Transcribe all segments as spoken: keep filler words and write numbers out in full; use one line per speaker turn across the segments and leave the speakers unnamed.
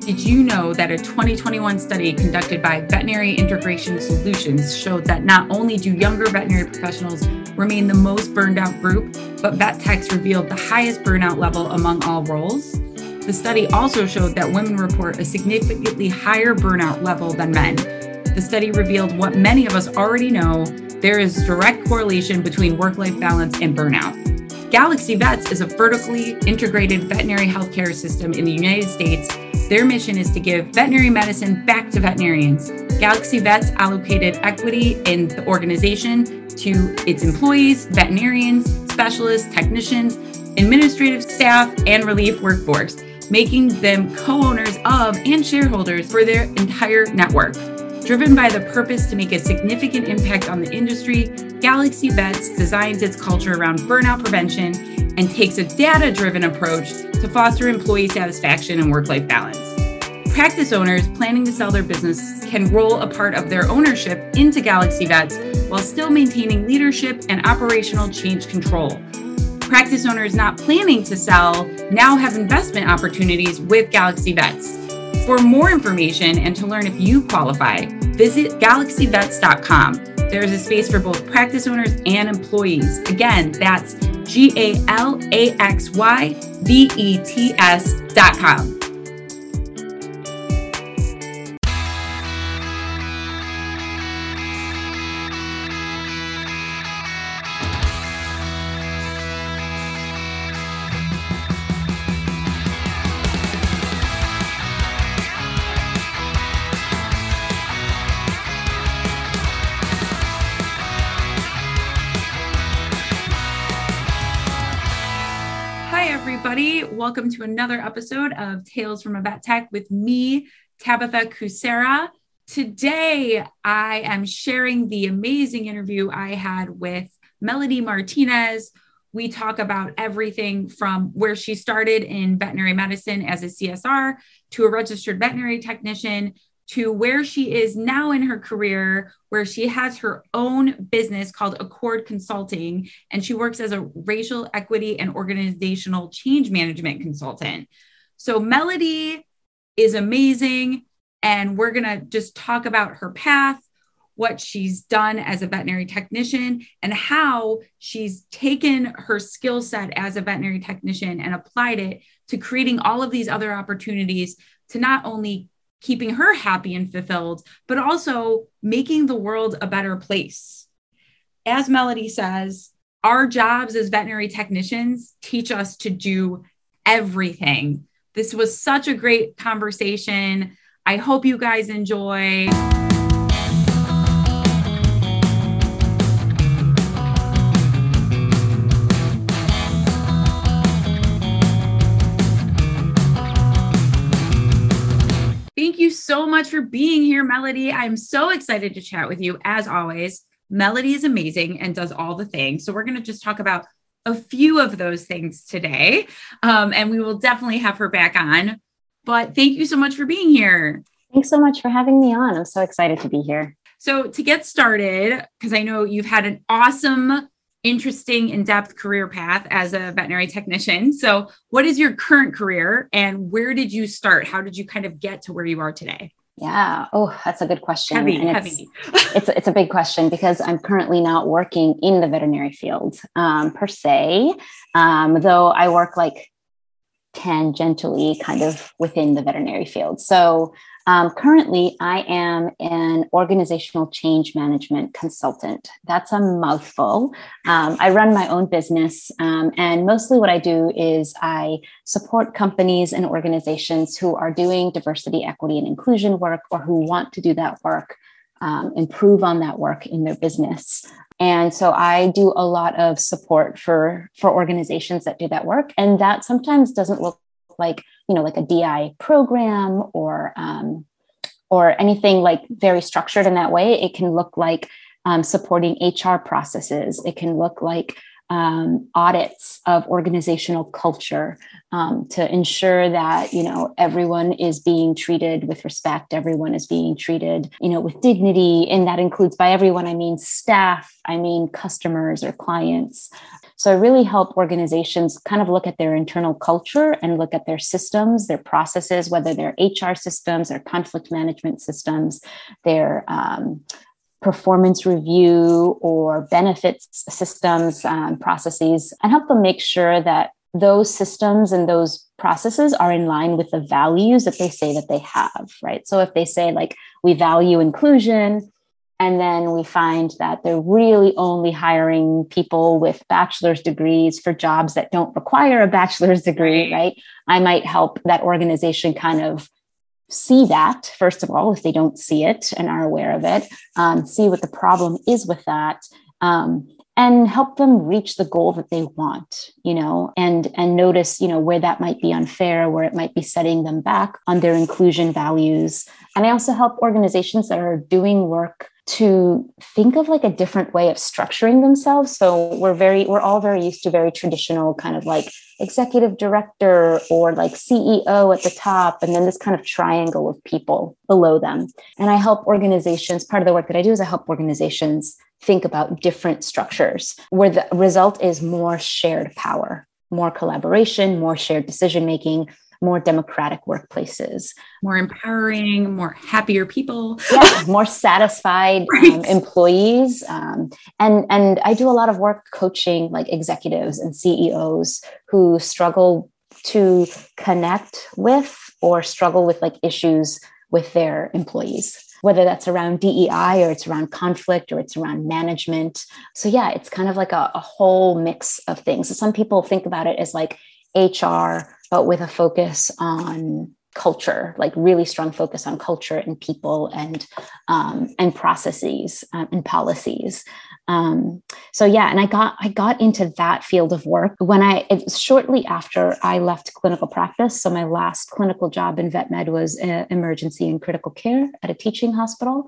Did you know that a twenty twenty-one study conducted by Veterinary Integration Solutions showed that not only do younger veterinary professionals remain the most burned out group, but vet techs revealed the highest burnout level among all roles? The study also showed that women report a significantly higher burnout level than men. The study revealed what many of us already know: there is direct correlation between work-life balance and burnout. Galaxy Vets is a vertically integrated veterinary healthcare system in the United States. Their mission is to give veterinary medicine back to veterinarians. Galaxy Vets allocated equity in the organization to its employees, veterinarians, specialists, technicians, administrative staff, and relief workforce, making them co-owners of and shareholders for their entire network. Driven by the purpose to make a significant impact on the industry, Galaxy Vets designs its culture around burnout prevention and takes a data-driven approach to foster employee satisfaction and work-life balance. Practice owners planning to sell their business can roll a part of their ownership into Galaxy Vets while still maintaining leadership and operational change control. Practice owners not planning to sell now have investment opportunities with Galaxy Vets. For more information and to learn if you qualify, visit galaxy vets dot com. There is a space for both practice owners and employees. Again, that's G A L A X Y V E T S dot com. Everybody, welcome to another episode of Tales from a Vet Tech with me, Tabitha Kucera. Today, I am sharing the amazing interview I had with Melody Martinez. We talk about everything from where she started in veterinary medicine as a C S R to a registered veterinary technician to where she is now in her career, where she has her own business called Accord Consulting, and she works as a racial equity and organizational change management consultant. So Melody is amazing, and we're going to just talk about her path, what she's done as a veterinary technician, and how she's taken her skill set as a veterinary technician and applied it to creating all of these other opportunities to not only keeping her happy and fulfilled, but also making the world a better place. As Melody says, our jobs as veterinary technicians teach us to do everything. This was such a great conversation. I hope you guys enjoy. Thank you so much for being here, Melody. I'm so excited to chat with you. As always, Melody is amazing and does all the things. So we're going to just talk about a few of those things today. Um, and we will definitely have her back on. But thank you so much for being here.
Thanks so much for having me on. I'm so excited to be here.
So to get started, because I know you've had an awesome, interesting, in-depth career path as a veterinary technician. So what is your current career and where did you start? How did you kind of get to where you are today?
Yeah. Oh, that's a good question.
Heavy,
and
heavy.
It's, it's, it's a big question because I'm currently not working in the veterinary field um, per se, um, though I work like tangentially kind of within the veterinary field. So Um, currently, I am an organizational change management consultant. That's a mouthful. Um, I run my own business, um, and mostly what I do is I support companies and organizations who are doing diversity, equity, and inclusion work, or who want to do that work, um, improve on that work in their business. And so I do a lot of support for, for organizations that do that work. And that sometimes doesn't look like, you know, like a D I program or, um, or anything like very structured in that way. It can look like um, supporting H R processes. It can look like um, audits of organizational culture um, to ensure that, you know, everyone is being treated with respect. Everyone is being treated, you know, with dignity. And that includes, by everyone, I mean staff, I mean customers or clients. So I really help organizations kind of look at their internal culture and look at their systems, their processes, whether they're H R systems, their conflict management systems, their um, performance review or benefits systems, um, processes, and help them make sure that those systems and those processes are in line with the values that they say that they have, right? So if they say like, we value inclusion, and then we find that they're really only hiring people with bachelor's degrees for jobs that don't require a bachelor's degree, right? I might help that organization kind of see that, first of all, if they don't see it and are aware of it, um, see what the problem is with that, um, and help them reach the goal that they want, you know, and, and notice, you know, where that might be unfair, where it might be setting them back on their inclusion values. And I also help organizations that are doing work to think of like a different way of structuring themselves. So we're very, we're all very used to very traditional kind of like executive director or like C E O at the top, and then this kind of triangle of people below them. And I help organizations, part of the work that I do is I help organizations think about different structures where the result is more shared power, more collaboration, more shared decision-making, more democratic workplaces,
more empowering, more happier people,
yeah, more satisfied right. um, employees. Um, and, and I do a lot of work coaching like executives and C E Os who struggle to connect with or struggle with like issues with their employees, whether that's around D E I or it's around conflict or it's around management. So yeah, it's kind of like a, a whole mix of things. So some people think about it as like H R, but with a focus on culture, like really strong focus on culture and people and um, and processes um, and policies. Um, so yeah, and I got I got into that field of work when I it was shortly after I left clinical practice. So my last clinical job in vet med was uh, emergency and critical care at a teaching hospital,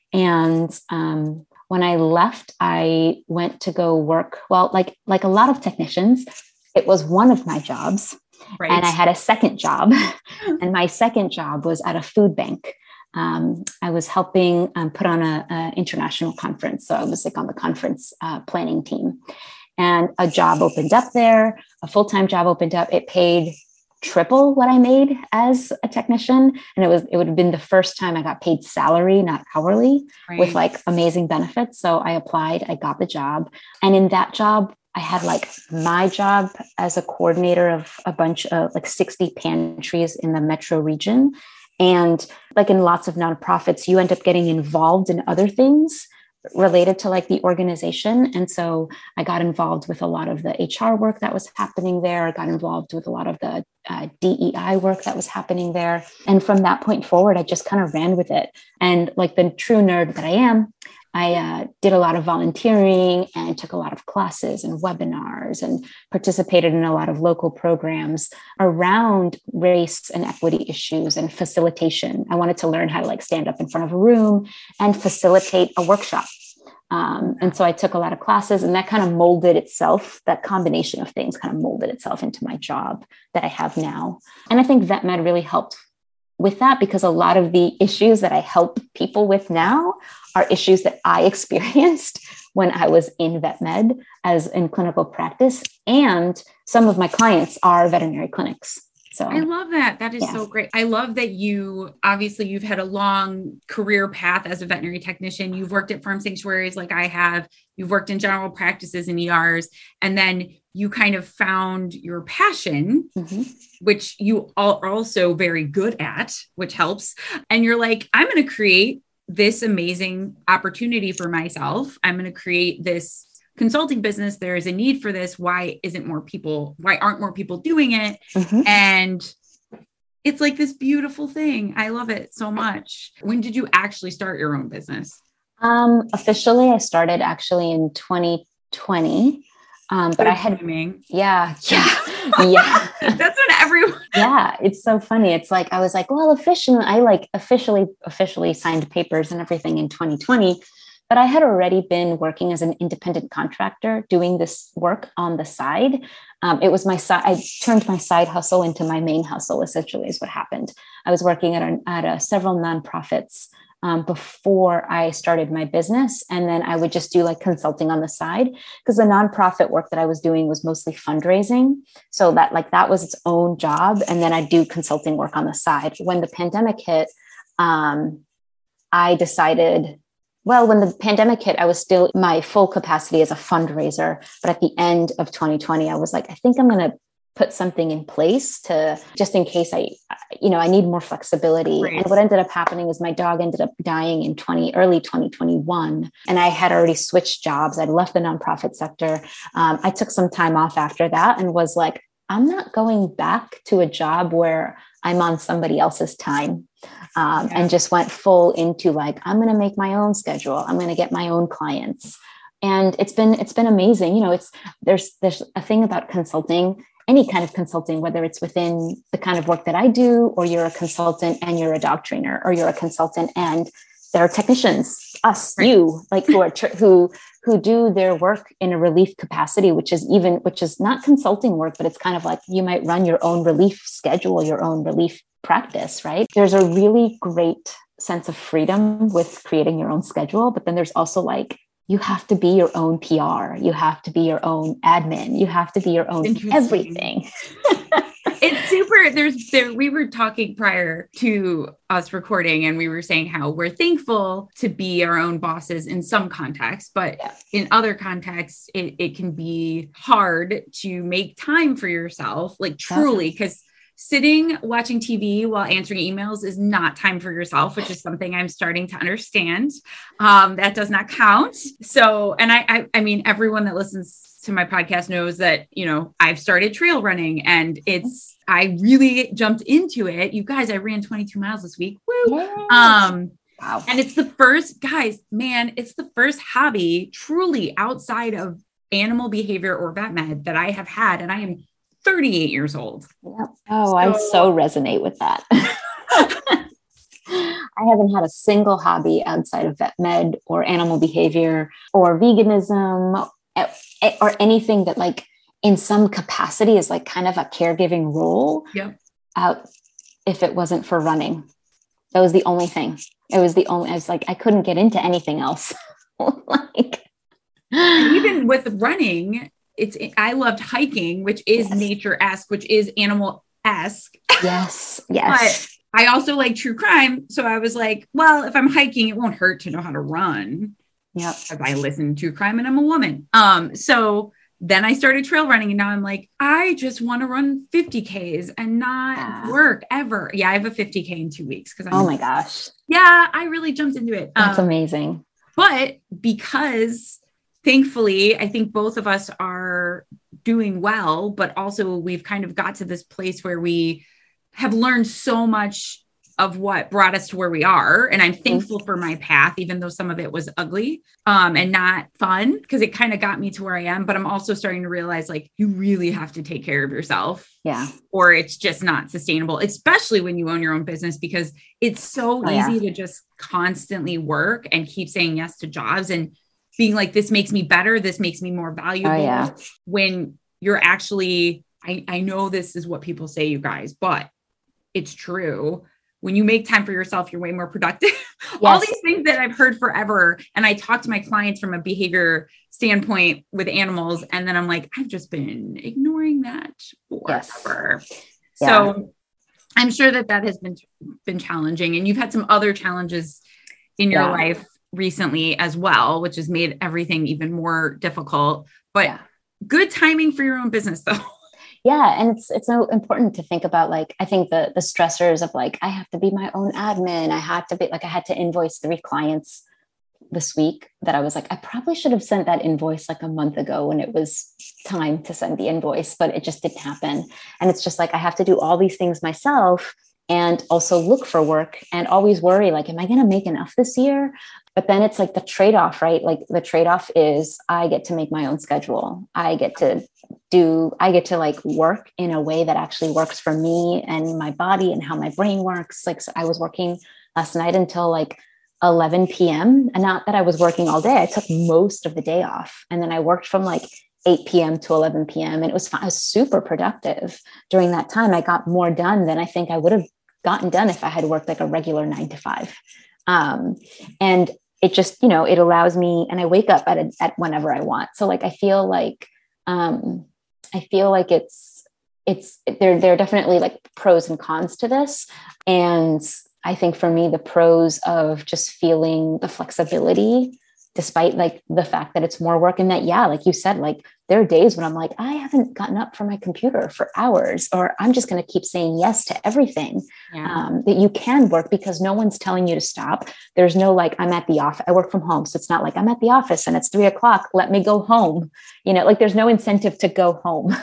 and um, when I left, I went to go work. Well, like like a lot of technicians, it was one of my jobs. Right. And I had a second job, and my second job was at a food bank. Um, I was helping um, put on an international conference. So I was like on the conference uh, planning team, and a job opened up there, a full-time job opened up. It paid triple what I made as a technician. And it was, it would have been the first time I got paid salary, not hourly, right. with like amazing benefits. So I applied, I got the job. And in that job, I had like my job as a coordinator of a bunch of like sixty pantries in the metro region. And like in lots of nonprofits, you end up getting involved in other things related to like the organization. And so I got involved with a lot of the H R work that was happening there. I got involved with a lot of the uh, D E I work that was happening there. And from that point forward, I just kind of ran with it. And like the true nerd that I am, I uh, did a lot of volunteering and took a lot of classes and webinars and participated in a lot of local programs around race and equity issues and facilitation. I wanted to learn how to like stand up in front of a room and facilitate a workshop. Um, and so I took a lot of classes, and that kind of molded itself, that combination of things kind of molded itself into my job that I have now. And I think vet med really helped with that, because a lot of the issues that I help people with now are issues that I experienced when I was in vet med as in clinical practice. And some of my clients are veterinary clinics. So
I love that. That is
yeah.
so great. I love that you, obviously you've had a long career path as a veterinary technician. You've worked at farm sanctuaries like I have. You've worked in general practices and E Rs, and then you kind of found your passion, mm-hmm. which you are also very good at, which helps. And you're like, I'm going to create this amazing opportunity for myself. I'm going to create this consulting business. There is a need for this. Why isn't more people, why aren't more people doing it? Mm-hmm. And it's like this beautiful thing. I love it so much. When did you actually start your own business?
Um, officially, I started actually in twenty twenty. Um, but Good I had, timing. yeah, yeah, yeah.
That's what everyone.
Yeah, it's so funny. It's like I was like, well, officially, I like officially, officially signed papers and everything in twenty twenty. But I had already been working as an independent contractor doing this work on the side. Um, it was my side. I turned my side hustle into my main hustle, essentially, is what happened. I was working at, a, at a, several nonprofits um, before I started my business. And then I would just do like consulting on the side, because the nonprofit work that I was doing was mostly fundraising. So that like that was its own job. And then I do consulting work on the side. When the pandemic hit, um, I decided, well, when the pandemic hit, I was still my full capacity as a fundraiser. But at the end of twenty twenty, I was like, I think I'm going to put something in place to just in case I, you know, I need more flexibility.
Right.
And what ended up happening is my dog ended up dying in twenty early twenty twenty-one. And I had already switched jobs. I'd left the nonprofit sector. Um, I took some time off after that and was like, I'm not going back to a job where I'm on somebody else's time. Um,
Yeah.
And just went full into like, I'm going to make my own schedule. I'm going to get my own clients. And it's been, it's been amazing. You know, it's, there's, there's a thing about consulting, any kind of consulting, whether it's within the kind of work that I do, or you're a consultant and you're a dog trainer, or you're a consultant and there are technicians, us,
Right.
you, like who are, tr- who, who do their work in a relief capacity, which is even, which is not consulting work, but it's kind of like you might run your own relief schedule, your own relief practice, right? There's a really great sense of freedom with creating your own schedule, but then there's also like, you have to be your own P R. You have to be your own admin. You have to be your own everything.
It's super. There's there. We were talking prior to us recording, and we were saying how we're thankful to be our own bosses in some contexts, but
Yeah.
in other contexts, it, it can be hard to make time for yourself, like truly, because sitting watching T V while answering emails is not time for yourself, which is something I'm starting to understand. Um, that does not count. So, and I, I, I mean, everyone that listens to my podcast knows that, you know, I've started trail running and it's, I really jumped into it. You guys, I ran twenty-two miles this week. Woo.
Yes.
Um,
Wow.
and it's the first, guys, man, it's the first hobby truly outside of animal behavior or vet med that I have had. And I am thirty-eight years old.
Yep. Oh, I
So-
so resonate with that. I haven't had a single hobby outside of vet med or animal behavior or veganism or anything that like in some capacity is like kind of a caregiving role
Yep.
out if it wasn't for running. That was the only thing. It was the only, I was like, I couldn't get into anything else. Like,
And even with running, it's, I loved hiking, which is
Yes.
nature-esque, which is animal-esque.
yes, yes.
But I also like true crime. So I was like, well, if I'm hiking, it won't hurt to know how to run.
Yep.
Because I listen to true crime and I'm a woman. Um, so then I started trail running and now I'm like, I just want to run fifty Ks and not
Yeah.
work ever. Yeah, I have a fifty K in two weeks. Because
Oh my gosh.
Yeah, I really jumped into it.
That's
Um,
amazing.
But because thankfully, I think both of us are doing well, but also we've kind of got to this place where we have learned so much of what brought us to where we are. And I'm thankful for my path, even though some of it was ugly um, and not fun, because it kind of got me to where I am. But I'm also starting to realize like, you really have to take care of yourself.
Yeah.
Or it's just not sustainable, especially when you own your own business, because it's so
Oh, yeah.
easy to just constantly work and keep saying yes to jobs and being like, this makes me better. This makes me more valuable.
Oh, yeah.
When you're actually, I, I know this is what people say, you guys, but it's true. When you make time for yourself, you're way more productive. All
Yes.
these things that I've heard forever. And I talk to my clients from a behavior standpoint with animals. And then I'm like, I've just been ignoring that forever.
Yes.
So I'm sure that that has been, been challenging. And you've had some other challenges in your
Yeah.
life recently as well, which has made everything even more difficult, but
Yeah.
good timing for your own business though.
Yeah. And it's, it's so important to think about, like, I think the, the stressors of like, I have to be my own admin. I had to be like, I had to invoice three clients this week that I was like, I probably should have sent that invoice like a month ago when it was time to send the invoice, but it just didn't happen. And it's just like, I have to do all these things myself and also look for work and always worry, like, am I going to make enough this year? But then it's like the trade-off, right? Like the trade-off is I get to make my own schedule. I get to do, I get to like work in a way that actually works for me and my body and how my brain works. Like, so I was working last night until like eleven p.m. and not that I was working all day. I took most of the day off. And then I worked from like eight p.m. to eleven p.m. And it was fun. I was super productive during that time. I got more done than I think I would have gotten done if I had worked like a regular nine to five. Um, and it just, you know, it allows me, and I wake up at, a, at whenever I want. So like, I feel like, um, I feel like it's, it's, there, there are definitely like pros and cons to this. And I think for me, the pros of just feeling the flexibility, despite like the fact that it's more work, and that, yeah, like you said, like there are days when I'm like, I haven't gotten up from my computer for hours, or I'm just going to keep saying yes to everything. Yeah. Um, that you can work because no one's telling you to stop. There's no, like, I'm at the office, I work from home. So it's not like I'm at the office and it's three o'clock, let me go home. You know, like there's no incentive to go home.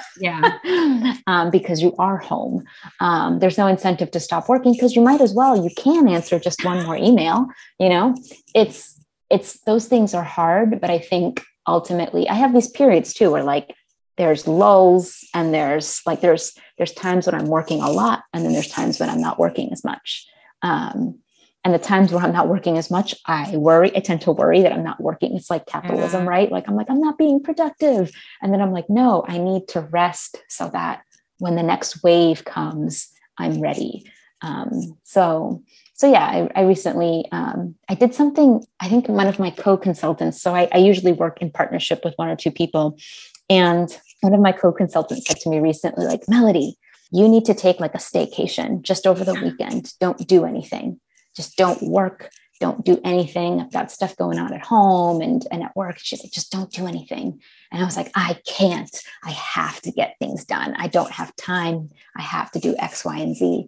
Yeah.
um, because you are home. Um, there's no incentive to stop working because you might as well, you can answer just one more email, you know, it's, it's, those things are hard, but I think ultimately I have these periods too, where like there's lulls and there's like, there's, there's times when I'm working a lot. And then there's times when I'm not working as much. Um, and the times where I'm not working as much, I worry, I tend to worry that I'm not working. It's like capitalism,
yeah.
right? Like, I'm like, I'm not being productive. And then I'm like, no, I need to rest so that when the next wave comes, I'm ready. Um, so So yeah, I, I recently, um, I did something, I think one of my co-consultants, so I, I usually work in partnership with one or two people. And one of my co-consultants said to me recently, like, Melody, you need to take like a staycation just over the weekend. Don't do anything. Just don't work. Don't do anything. I've got stuff going on at home and, and at work. She's like, just don't do anything. And I was like, I can't, I have to get things done. I don't have time. I have to do X, Y, and Z.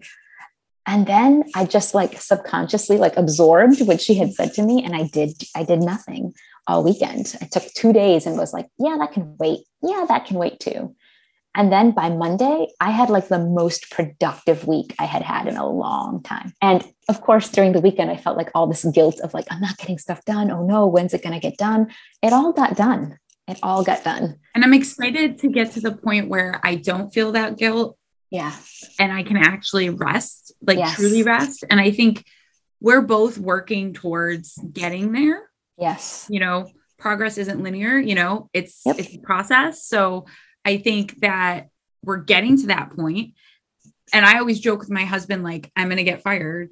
And then I just like subconsciously like absorbed what she had said to me. And I did, I did nothing all weekend. I took two days and was like, yeah, that can wait. Yeah, that can wait too. And then by Monday, I had like the most productive week I had had in a long time. And of course, during the weekend, I felt like all this guilt of like, I'm not getting stuff done. Oh no, when's it going to get done? It all got done. It all got done.
And I'm excited to get to the point where I don't feel that guilt.
Yeah.
And I can actually rest, like
yes.
truly rest. And I think we're both working towards getting there.
Yes.
You know, progress isn't linear, you know, it's,
yep.
it's a process. So I think that we're getting to that point. And I always joke with my husband, like, I'm going to get fired.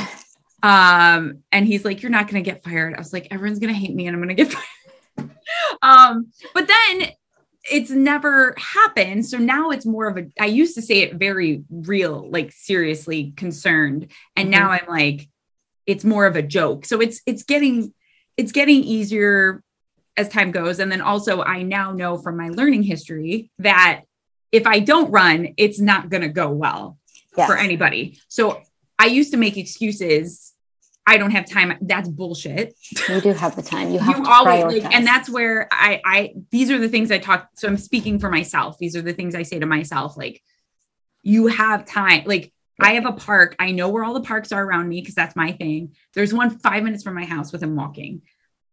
um, and he's like, you're not going to get fired. I was like, everyone's going to hate me and I'm going to get fired. um, but then it's never happened. So now it's more of a, I used to say it very real, like seriously concerned. And mm-hmm. now I'm like, it's more of a joke. So it's, it's getting, it's getting easier as time goes. And then also I now know from my learning history that if I don't run, it's not going to go well yes. for anybody. So I used to make excuses. I don't have time. That's bullshit.
You do have the time. You have
you
to
always,
prioritize.
Like, and that's where I, I, these are the things I talk. So I'm speaking for myself. These are the things I say to myself. Like, you have time. Like, I have a park. I know where all the parks are around me because that's my thing. There's one five minutes from my house with him walking.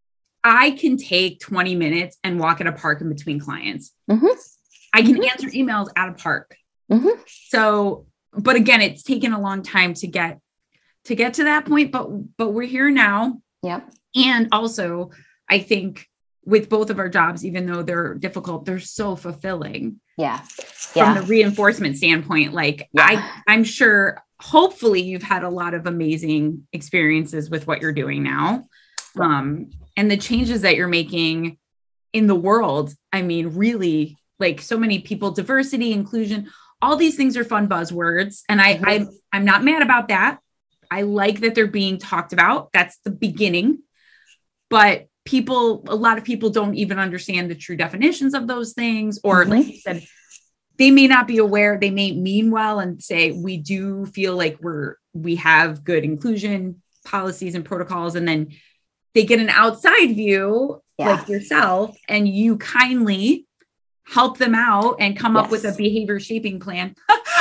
I can take twenty minutes and walk at a park in between clients.
Mm-hmm.
I can
mm-hmm.
answer emails at a park.
Mm-hmm.
So, but again, it's taken a long time to get to get to that point, but, but we're here now.
Yep.
And also I think with both of our jobs, even though they're difficult, they're so fulfilling.
Yeah.
From
yeah.
the reinforcement standpoint, like yeah. I, I'm sure, hopefully you've had a lot of amazing experiences with what you're doing now. Yeah. Um, and the changes that you're making in the world. I mean, really, like so many people, diversity, inclusion, all these things are fun buzzwords. And I, mm-hmm. I, I'm not mad about that. I like that they're being talked about. That's the beginning, but people, a lot of people don't even understand the true definitions of those things. Or mm-hmm. like you said, they may not be aware, they may mean well and say, we do feel like we're, we have good inclusion policies and protocols. And then they get an outside view yeah. like yourself, and you kindly help them out and come yes. up with a behavior shaping plan.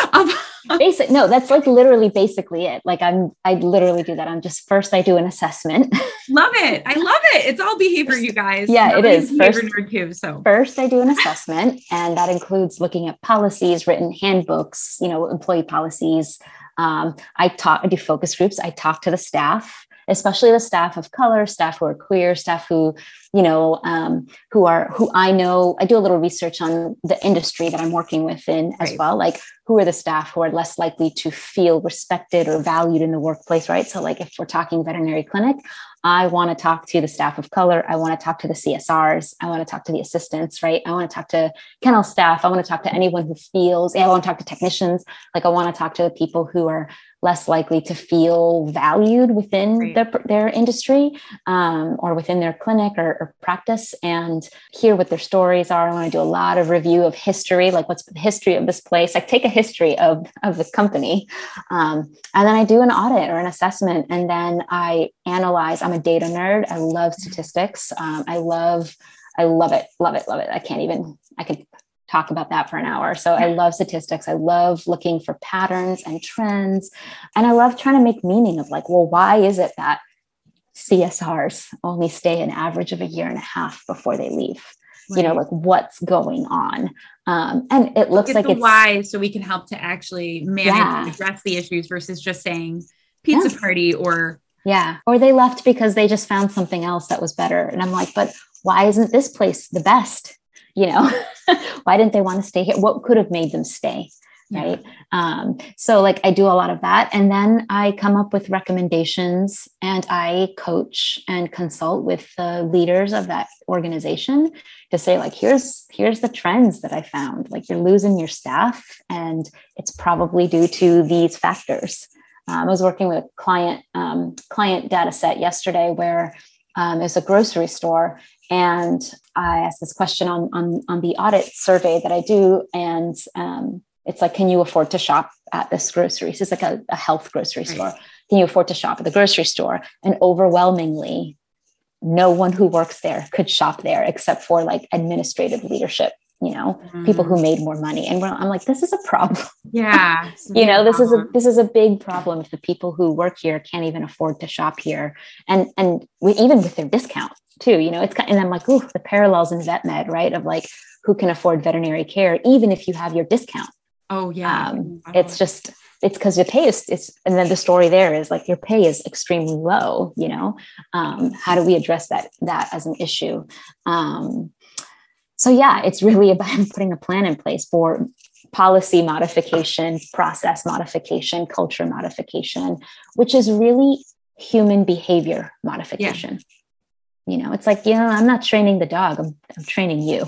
Basic. No, that's like literally basically it. Like I'm, I literally do that. I'm just, first I do an assessment.
Love it. I love it. It's all behavior, you guys.
Yeah, Nobody it is.
Behavior
First,
nerd too, so
first I do an assessment, and that includes looking at policies, written handbooks, you know, employee policies. Um, I talk, I do focus groups. I talk to the staff. especially the staff of color, staff who are queer, staff who, you know, um, who are, who I know, I do a little research on the industry that I'm working within as
Right.
well. Like, who are the staff who are less likely to feel respected or valued in the workplace, right? So like if we're talking veterinary clinic, I want to talk to the staff of color. I want to talk to the C S Rs. I want to talk to the assistants, right? I want to talk to kennel staff. I want to talk to anyone who feels, I want to talk to technicians. Like I want to talk to the people who are less likely to feel valued within
Right.
their, their industry um, or within their clinic or, or practice, and hear what their stories are. I want to do a lot of review of history, like what's the history of this place, like take a history of, of the company. Um, and then I do an audit or an assessment, and then I analyze. I'm a data nerd. I love statistics. Um, I love, I love it, love it, love it. I can't even, I could talk about that for an hour. So I love statistics. I love looking for patterns and trends. And I love trying to make meaning of like, well, why is it that C S Rs only stay an average of a year and a half before they leave? Right. You know, like what's going on? Um, and it looks like
the
it's
why, so we can help to actually manage
Yeah.
and address the issues versus just saying pizza
Yeah.
party or
yeah, or they left because they just found something else that was better. And I'm like, but why isn't this place the best? You know, why didn't they want to stay here? What could have made them stay? Right. Yeah. Um, so like I do a lot of that. And then I come up with recommendations and I coach and consult with the leaders of that organization to say like, here's, here's the trends that I found. Like you're losing your staff and it's probably due to these factors. Um, I was working with a client, um, client data set yesterday where um, there's a grocery store. And I asked this question on, on, on the audit survey that I do. And um, it's like, can you afford to shop at this grocery? So it's like a, a health grocery right. store. Can you afford to shop at the grocery store? And overwhelmingly, no one who works there could shop there except for like administrative leadership, you know, mm. people who made more money. And I'm like, this is a problem.
Yeah.
you know, this problem. is a, this is a big problem if the people who work here can't even afford to shop here. And, and we, even with their discount too, you know, it's kind of, and I'm like, ooh, the parallels in vet med, right? Of like, who can afford veterinary care, even if you have your discount.
Oh yeah.
Um, wow. It's just, it's because your pay is, it's, and then the story there is like, your pay is extremely low, you know? Um, how do we address that, that as an issue? Um, so yeah, it's really about putting a plan in place for policy modification, process modification, culture modification, which is really human behavior modification. Yeah. You know, it's like, you know, I'm not training the dog. I'm, I'm training you.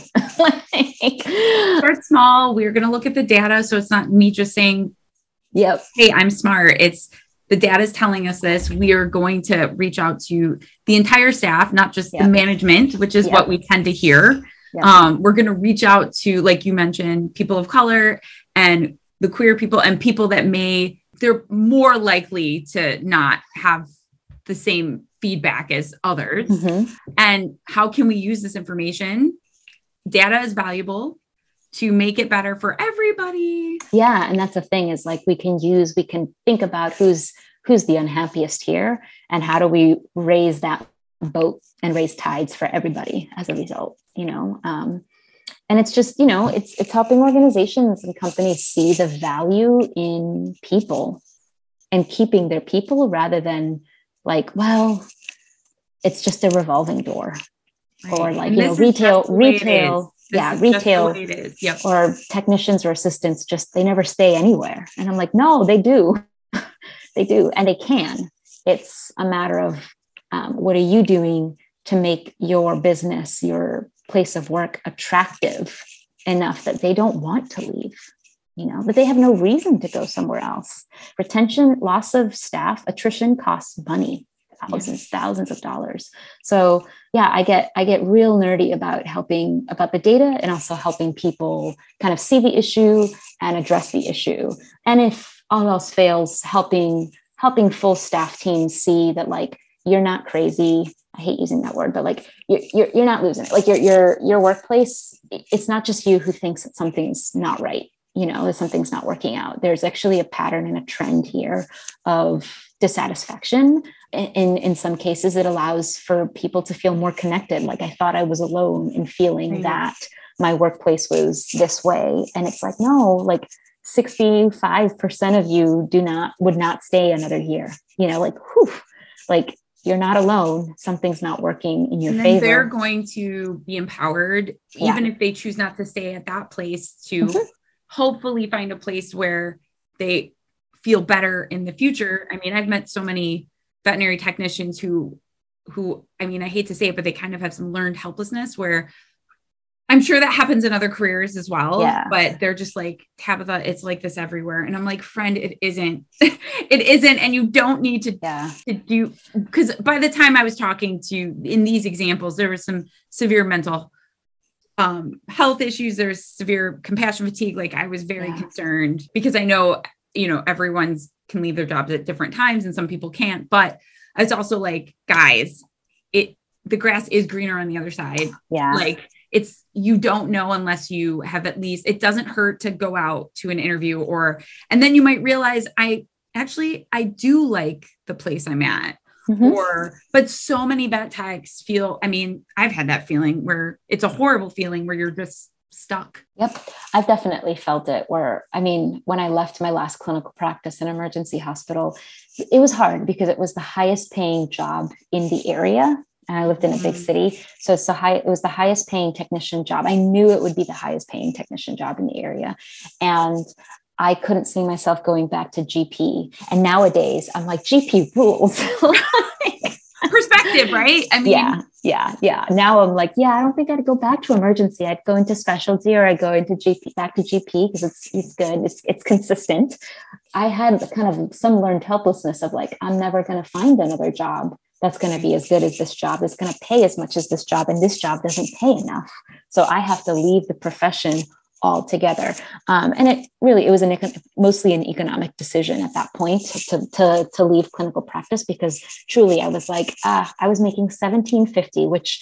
like,
Start small. We're going to look at the data. So it's not me just saying,
yep,
hey, I'm smart. It's the data is telling us this. We are going to reach out to the entire staff, not just yep. the management, which is yep. what we tend to hear. Yep. Um, we're going to reach out to, like you mentioned, people of color and the queer people and people that may, they're more likely to not have the same feedback as others. Mm-hmm. And how can we use this information? Data is valuable to make it better for everybody.
Yeah. And that's the thing is like, we can use, we can think about who's, who's the unhappiest here and how do we raise that boat and raise tides for everybody as a result, you know? Um, and it's just, you know, it's, it's helping organizations and companies see the value in people and keeping their people rather than like, well, it's just a revolving door right. or like, and you know, retail, retail, yeah, retail
yep.
or technicians or assistants, just, they never stay anywhere. And I'm like, no, they do. They do. And they can. It's a matter of um, what are you doing to make your business, your place of work attractive enough that they don't want to leave, you know, but they have no reason to go somewhere else. Retention, loss of staff, attrition costs money, thousands, yeah. thousands of dollars. So yeah, I get, I get real nerdy about helping about the data and also helping people kind of see the issue and address the issue. And if all else fails, helping, helping full staff teams see that like, you're not crazy. I hate using that word, but like you're, you're, you're not losing it. Like your, your, your workplace, it's not just you who thinks that something's not right. You know, that something's not working out. There's actually a pattern and a trend here of dissatisfaction. In, in some cases, it allows for people to feel more connected. Like I thought I was alone in feeling mm-hmm. that my workplace was this way. And it's like, no, like sixty-five percent of you do not, would not stay another year, you know, like, whew, like you're not alone. Something's not working in your
and then
favor.
They're going to be empowered,
Yeah.
even if they choose not to stay at that place, to
Mhm.
hopefully find a place where they feel better in the future. I mean, I've met so many veterinary technicians who, who, I mean, I hate to say it, but they kind of have some learned helplessness where I'm sure that happens in other careers as well,
Yeah.
but they're just like, Tabitha, it's like this everywhere. And I'm like, friend, it isn't, it isn't. And you don't need to,
Yeah.
to do, because by the time I was talking to, in these examples, there was some severe mental um, health issues. There's severe compassion fatigue. Like I was very
Yeah.
concerned because I know, you know, everyone's can leave their jobs at different times and some people can't, but it's also like, guys, it, the grass is greener on the other side.
Yeah.
Like, it's, you don't know unless you have at least, it doesn't hurt to go out to an interview or, and then you might realize I actually, I do like the place I'm at
Mm-hmm.
or, but so many vet techs feel, I mean, I've had that feeling where it's a horrible feeling where you're just stuck.
Yep. I've definitely felt it where, I mean, when I left my last clinical practice in an emergency hospital, it was hard because it was the highest paying job in the area. And I lived in a big city. So it's the high, it was the highest paying technician job. I knew it would be the highest paying technician job in the area. And I couldn't see myself going back to G P. And nowadays I'm like, G P rules.
Perspective, right? I mean,
yeah, yeah, yeah. Now I'm like, yeah, I don't think I'd go back to emergency. I'd go into specialty or I'd go into G P, back to G P because it's, it's good. It's, it's consistent. I had kind of some learned helplessness of like, I'm never going to find another job that's going to be as good as this job, that's going to pay as much as this job. And this job doesn't pay enough. So I have to leave the profession altogether. Um, and it really, it was an, mostly an economic decision at that point to, to, to leave clinical practice, because truly I was like, ah, I was making seventeen fifty, which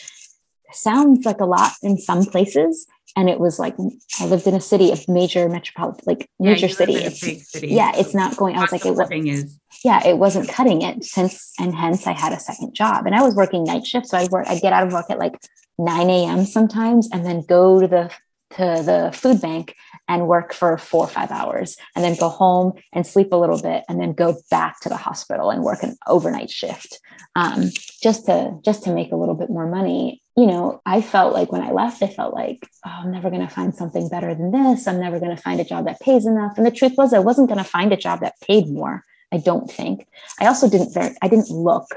sounds like a lot in some places. And it was like, I lived in a city of major metropolitan, like major
yeah,
city.
It's,
It's,
city.
Yeah, it's not going, I was like, it was,
is.
yeah, it wasn't cutting it since, and hence I had a second job and I was working night shift. So I work, I'd get out of work at like nine a.m. sometimes and then go to the, to the food bank and work for four or five hours and then go home and sleep a little bit and then go back to the hospital and work an overnight shift. Um, just to, just to make a little bit more money. You know, I felt like when I left, I felt like, oh, I'm never going to find something better than this. I'm never going to find a job that pays enough. And the truth was I wasn't going to find a job that paid more. I don't think. I also didn't, very, I didn't look.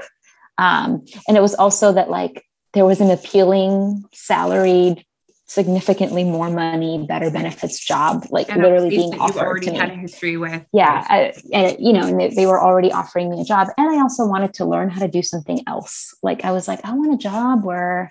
Um, and it was also that like, there was an appealing salaried, significantly more money, better benefits job, like
and
literally being
that
offered
you already
to me.
Had a history with.
Yeah. I, and, you know, and they, they were already offering me a job. And I also wanted to learn how to do something else. Like, I was like, I want a job where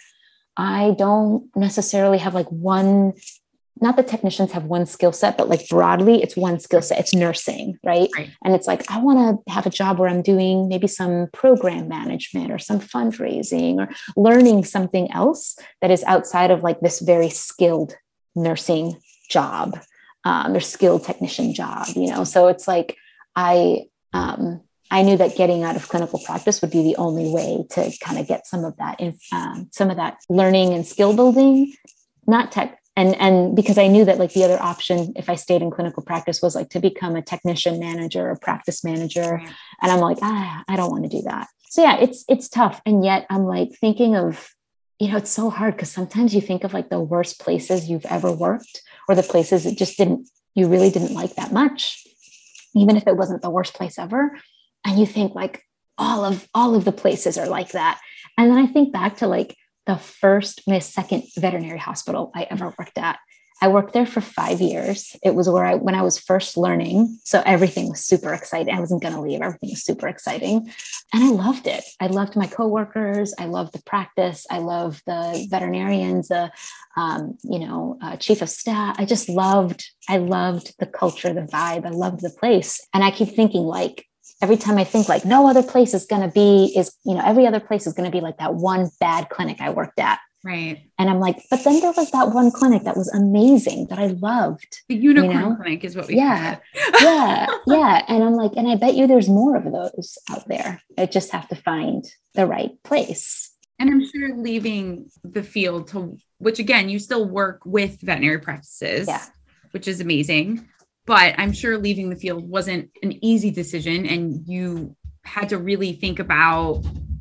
I don't necessarily have like one, not that technicians have one skill set, but like broadly it's one skill set, it's nursing. Right?
Right.
And it's like, I want to have a job where I'm doing maybe some program management or some fundraising or learning something else that is outside of like this very skilled nursing job, um, or skilled technician job, you know? So it's like, I, um, I knew that getting out of clinical practice would be the only way to kind of get some of that, um, some of that learning and skill building, not tech. And, and because I knew that like the other option, if I stayed in clinical practice, was like to become a technician manager or practice manager. Right. And I'm like, ah, I don't want to do that. So yeah, it's, it's tough. And yet I'm like thinking of, you know, it's so hard because sometimes you think of like the worst places you've ever worked or the places that just didn't, you really didn't like that much, even if it wasn't the worst place ever. And you think like all of, all of the places are like that. And then I think back to like the first, my second veterinary hospital I ever worked at. I worked there for five years. It was where I, when I was first learning. So everything was super exciting. I wasn't going to leave. Everything was super exciting. And I loved it. I loved my coworkers. I loved the practice. I loved the veterinarians, the, um, you know, uh, chief of staff. I just loved, I loved the culture, the vibe. I loved the place. And I keep thinking like, every time I think like no other place is going to be, is, you know, every other place is going to be like that one bad clinic I worked at.
Right.
And I'm like, but then there was that one clinic that was amazing that I loved.
The unicorn
you know?
clinic is what we
yeah. yeah. Yeah. And I'm like, and I bet you there's more of those out there. I just have to find the right place.
And I'm sure leaving the field to, which again, you still work with veterinary practices,
yeah.
which is amazing. But I'm sure leaving the field wasn't an easy decision. And you had to really think about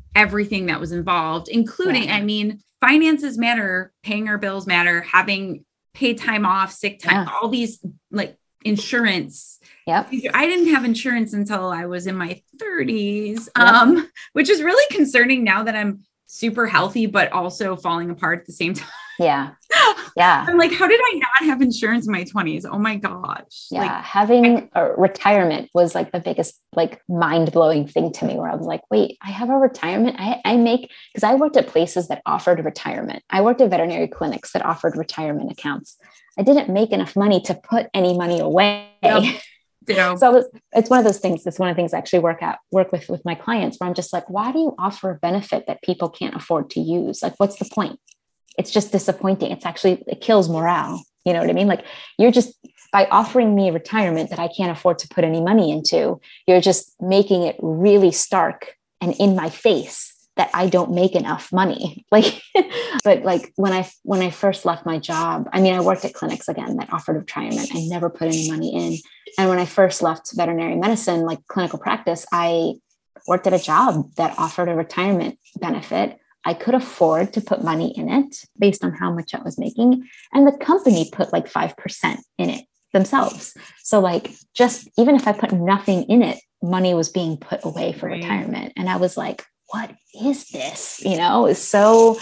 everything that was involved, including, yeah. I mean, finances matter, paying our bills matter, having paid time off, sick time, yeah. all these like insurance.
Yep.
I didn't have insurance until I was in my thirties, yep. um, which is really concerning now that I'm super healthy, but also falling apart at the same time.
Yeah. Yeah.
I'm like, how did I not have insurance in my twenties? Oh my gosh.
Yeah.
Like,
having a retirement was like the biggest, like mind blowing thing to me, where I was like, wait, I have a retirement. I, I make, cause I worked at places that offered retirement. I worked at veterinary clinics that offered retirement accounts. I didn't make enough money to put any money away. Yep.
Yeah.
So it's, it's one of those things. It's one of the things I actually work at work with, with my clients, where I'm just like, why do you offer a benefit that people can't afford to use? Like, what's the point? It's just disappointing. It's actually, it kills morale. You know what I mean? Like, you're just, by offering me retirement that I can't afford to put any money into, you're just making it really stark and in my face that I don't make enough money. Like, but like when I, when I first left my job, I mean, I worked at clinics again that offered retirement. I never put any money in. And when I first left veterinary medicine, like clinical practice, I worked at a job that offered a retirement benefit. I could afford to put money in it based on how much I was making. And the company put like five percent in it themselves. So like, just even if I put nothing in it, money was being put away for right. retirement. And I was like, what is this? You know, it's so,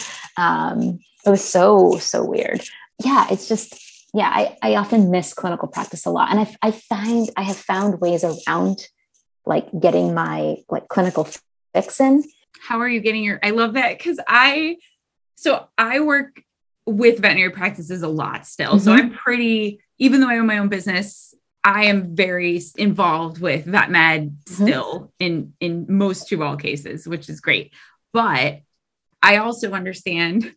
um, it was so, so weird. Yeah. It's just, yeah, I, I often miss clinical practice a lot. And I, I find, I have found ways around like getting my like clinical fix in.
How are you getting your, I love that. Cause I, so I work with veterinary practices a lot still. Mm-hmm. So I'm pretty, even though I own my own business, I am very involved with vet med still mm-hmm. in, in most to all cases, which is great. But I also understand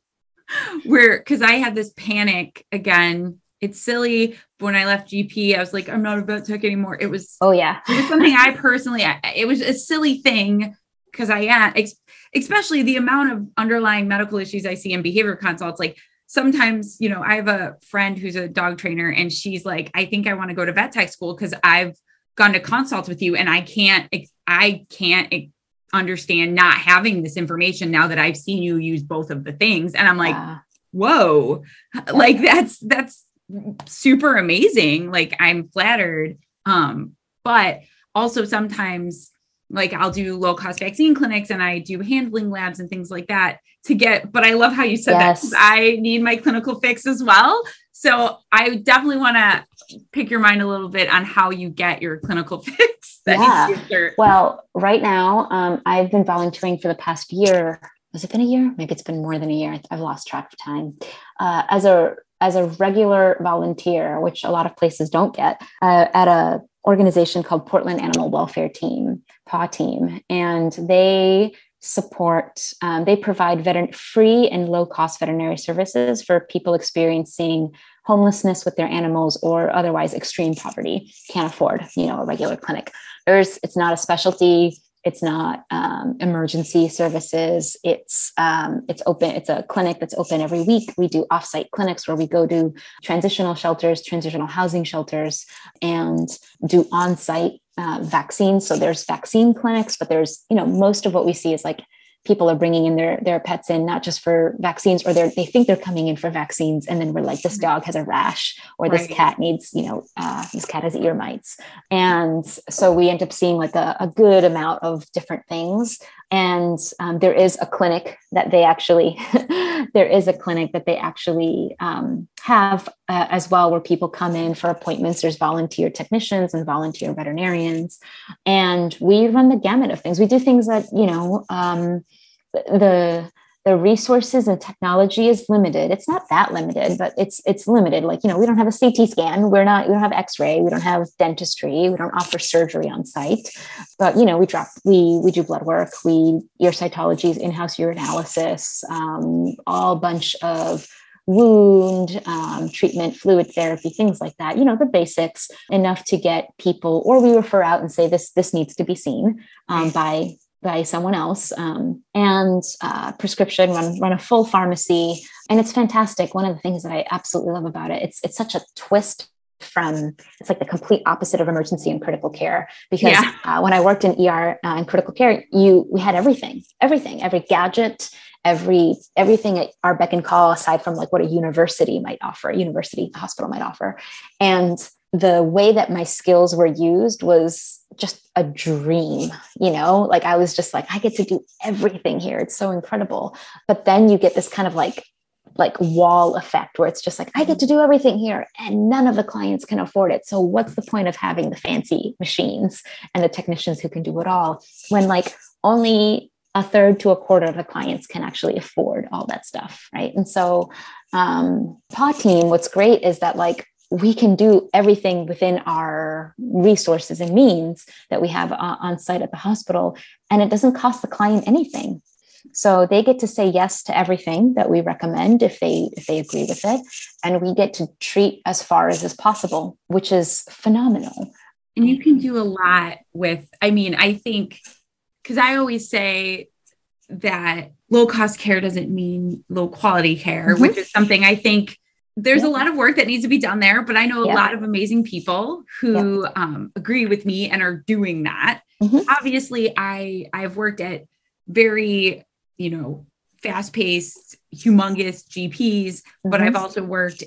where, cause I had this panic again. It's silly. But when I left G P, I was like, I'm not a vet tech anymore. It was,
oh yeah,
it was something I personally, it was a silly thing. Cause I am, especially the amount of underlying medical issues I see in behavior consults. Like sometimes, you know, I have a friend who's a dog trainer and she's like, I think I want to go to vet tech school because I've gone to consult with you and I can't, I can't understand not having this information now that I've seen you use both of the things. And I'm like, yeah. whoa, yeah. like that's, that's super amazing. Like I'm flattered. Um, but also sometimes like I'll do low cost vaccine clinics and I do handling labs and things like that to get, but I love how you said yes. that. I need my clinical fix as well. So I definitely want to pick your mind a little bit on how you get your clinical fix. That
yeah. Well, right now, um, I've been volunteering for the past year. Has it been a year? Maybe it's been more than a year. I've lost track of time. Uh, as a, as a regular volunteer, which a lot of places don't get, uh, at a organization called Portland Animal Welfare Team, P A W Team, and they support, um, they provide veteran- free and low-cost veterinary services for people experiencing homelessness with their animals or otherwise extreme poverty, can't afford, you know, a regular clinic. There's, it's not a specialty. It's not um, emergency services. It's um, it's open. It's a clinic that's open every week. We do offsite clinics where we go to transitional shelters, transitional housing shelters, and do on-site uh, vaccines. So there's vaccine clinics, but there's, you know, most of what we see is like people are bringing in their, their pets in, not just for vaccines, or they they think they're coming in for vaccines. And then we're like, this dog has a rash, or this right. cat needs, you know, uh, this cat has ear mites. And so we end up seeing like a, a good amount of different things. And um, there is a clinic that they actually, there is a clinic that they actually um, have uh, as well, where people come in for appointments. There's volunteer technicians and volunteer veterinarians. And we run the gamut of things. We do things that, you know, um, the the resources and technology is limited. It's not that limited, but it's it's limited. Like, you know, we don't have a C T scan. We're not, we don't have X-ray. We don't have dentistry. We don't offer surgery on site. But, you know, we drop, we we do blood work. We, ear cytologies, in-house urinalysis, um, all bunch of wound um, treatment, fluid therapy, things like that. You know, the basics, enough to get people, or we refer out and say, this, this needs to be seen um, by by someone else, um, and uh, prescription, run, run a full pharmacy. And it's fantastic. One of the things that I absolutely love about it, it's it's such a twist from, it's like the complete opposite of emergency and critical care. Because
Yeah.
uh, when I worked in E R uh, and critical care, you, we had everything, everything, every gadget, every, everything at our beck and call, aside from like what a university might offer, a university hospital might offer. And the way that my skills were used was just a dream, you know, like I was just like, I get to do everything here. It's so incredible. But then you get this kind of like, like wall effect where it's just like, I get to do everything here and none of the clients can afford it. So what's the point of having the fancy machines and the technicians who can do it all when like only a third to a quarter of the clients can actually afford all that stuff. Right. And so um, Paw Team, what's great is that like, we can do everything within our resources and means that we have uh, on site at the hospital, and it doesn't cost the client anything. So they get to say yes to everything that we recommend if they if they agree with it, and we get to treat as far as is possible, which is phenomenal.
And you can do a lot with, I mean, I think, because I always say that low cost care doesn't mean low quality care, mm-hmm. which is something I think there's yep. a lot of work that needs to be done there, but I know yep. a lot of amazing people who yep. um, agree with me and are doing that. Mm-hmm. Obviously, I I've worked at very, you know, fast-paced, humongous G Ps, mm-hmm. but I've also worked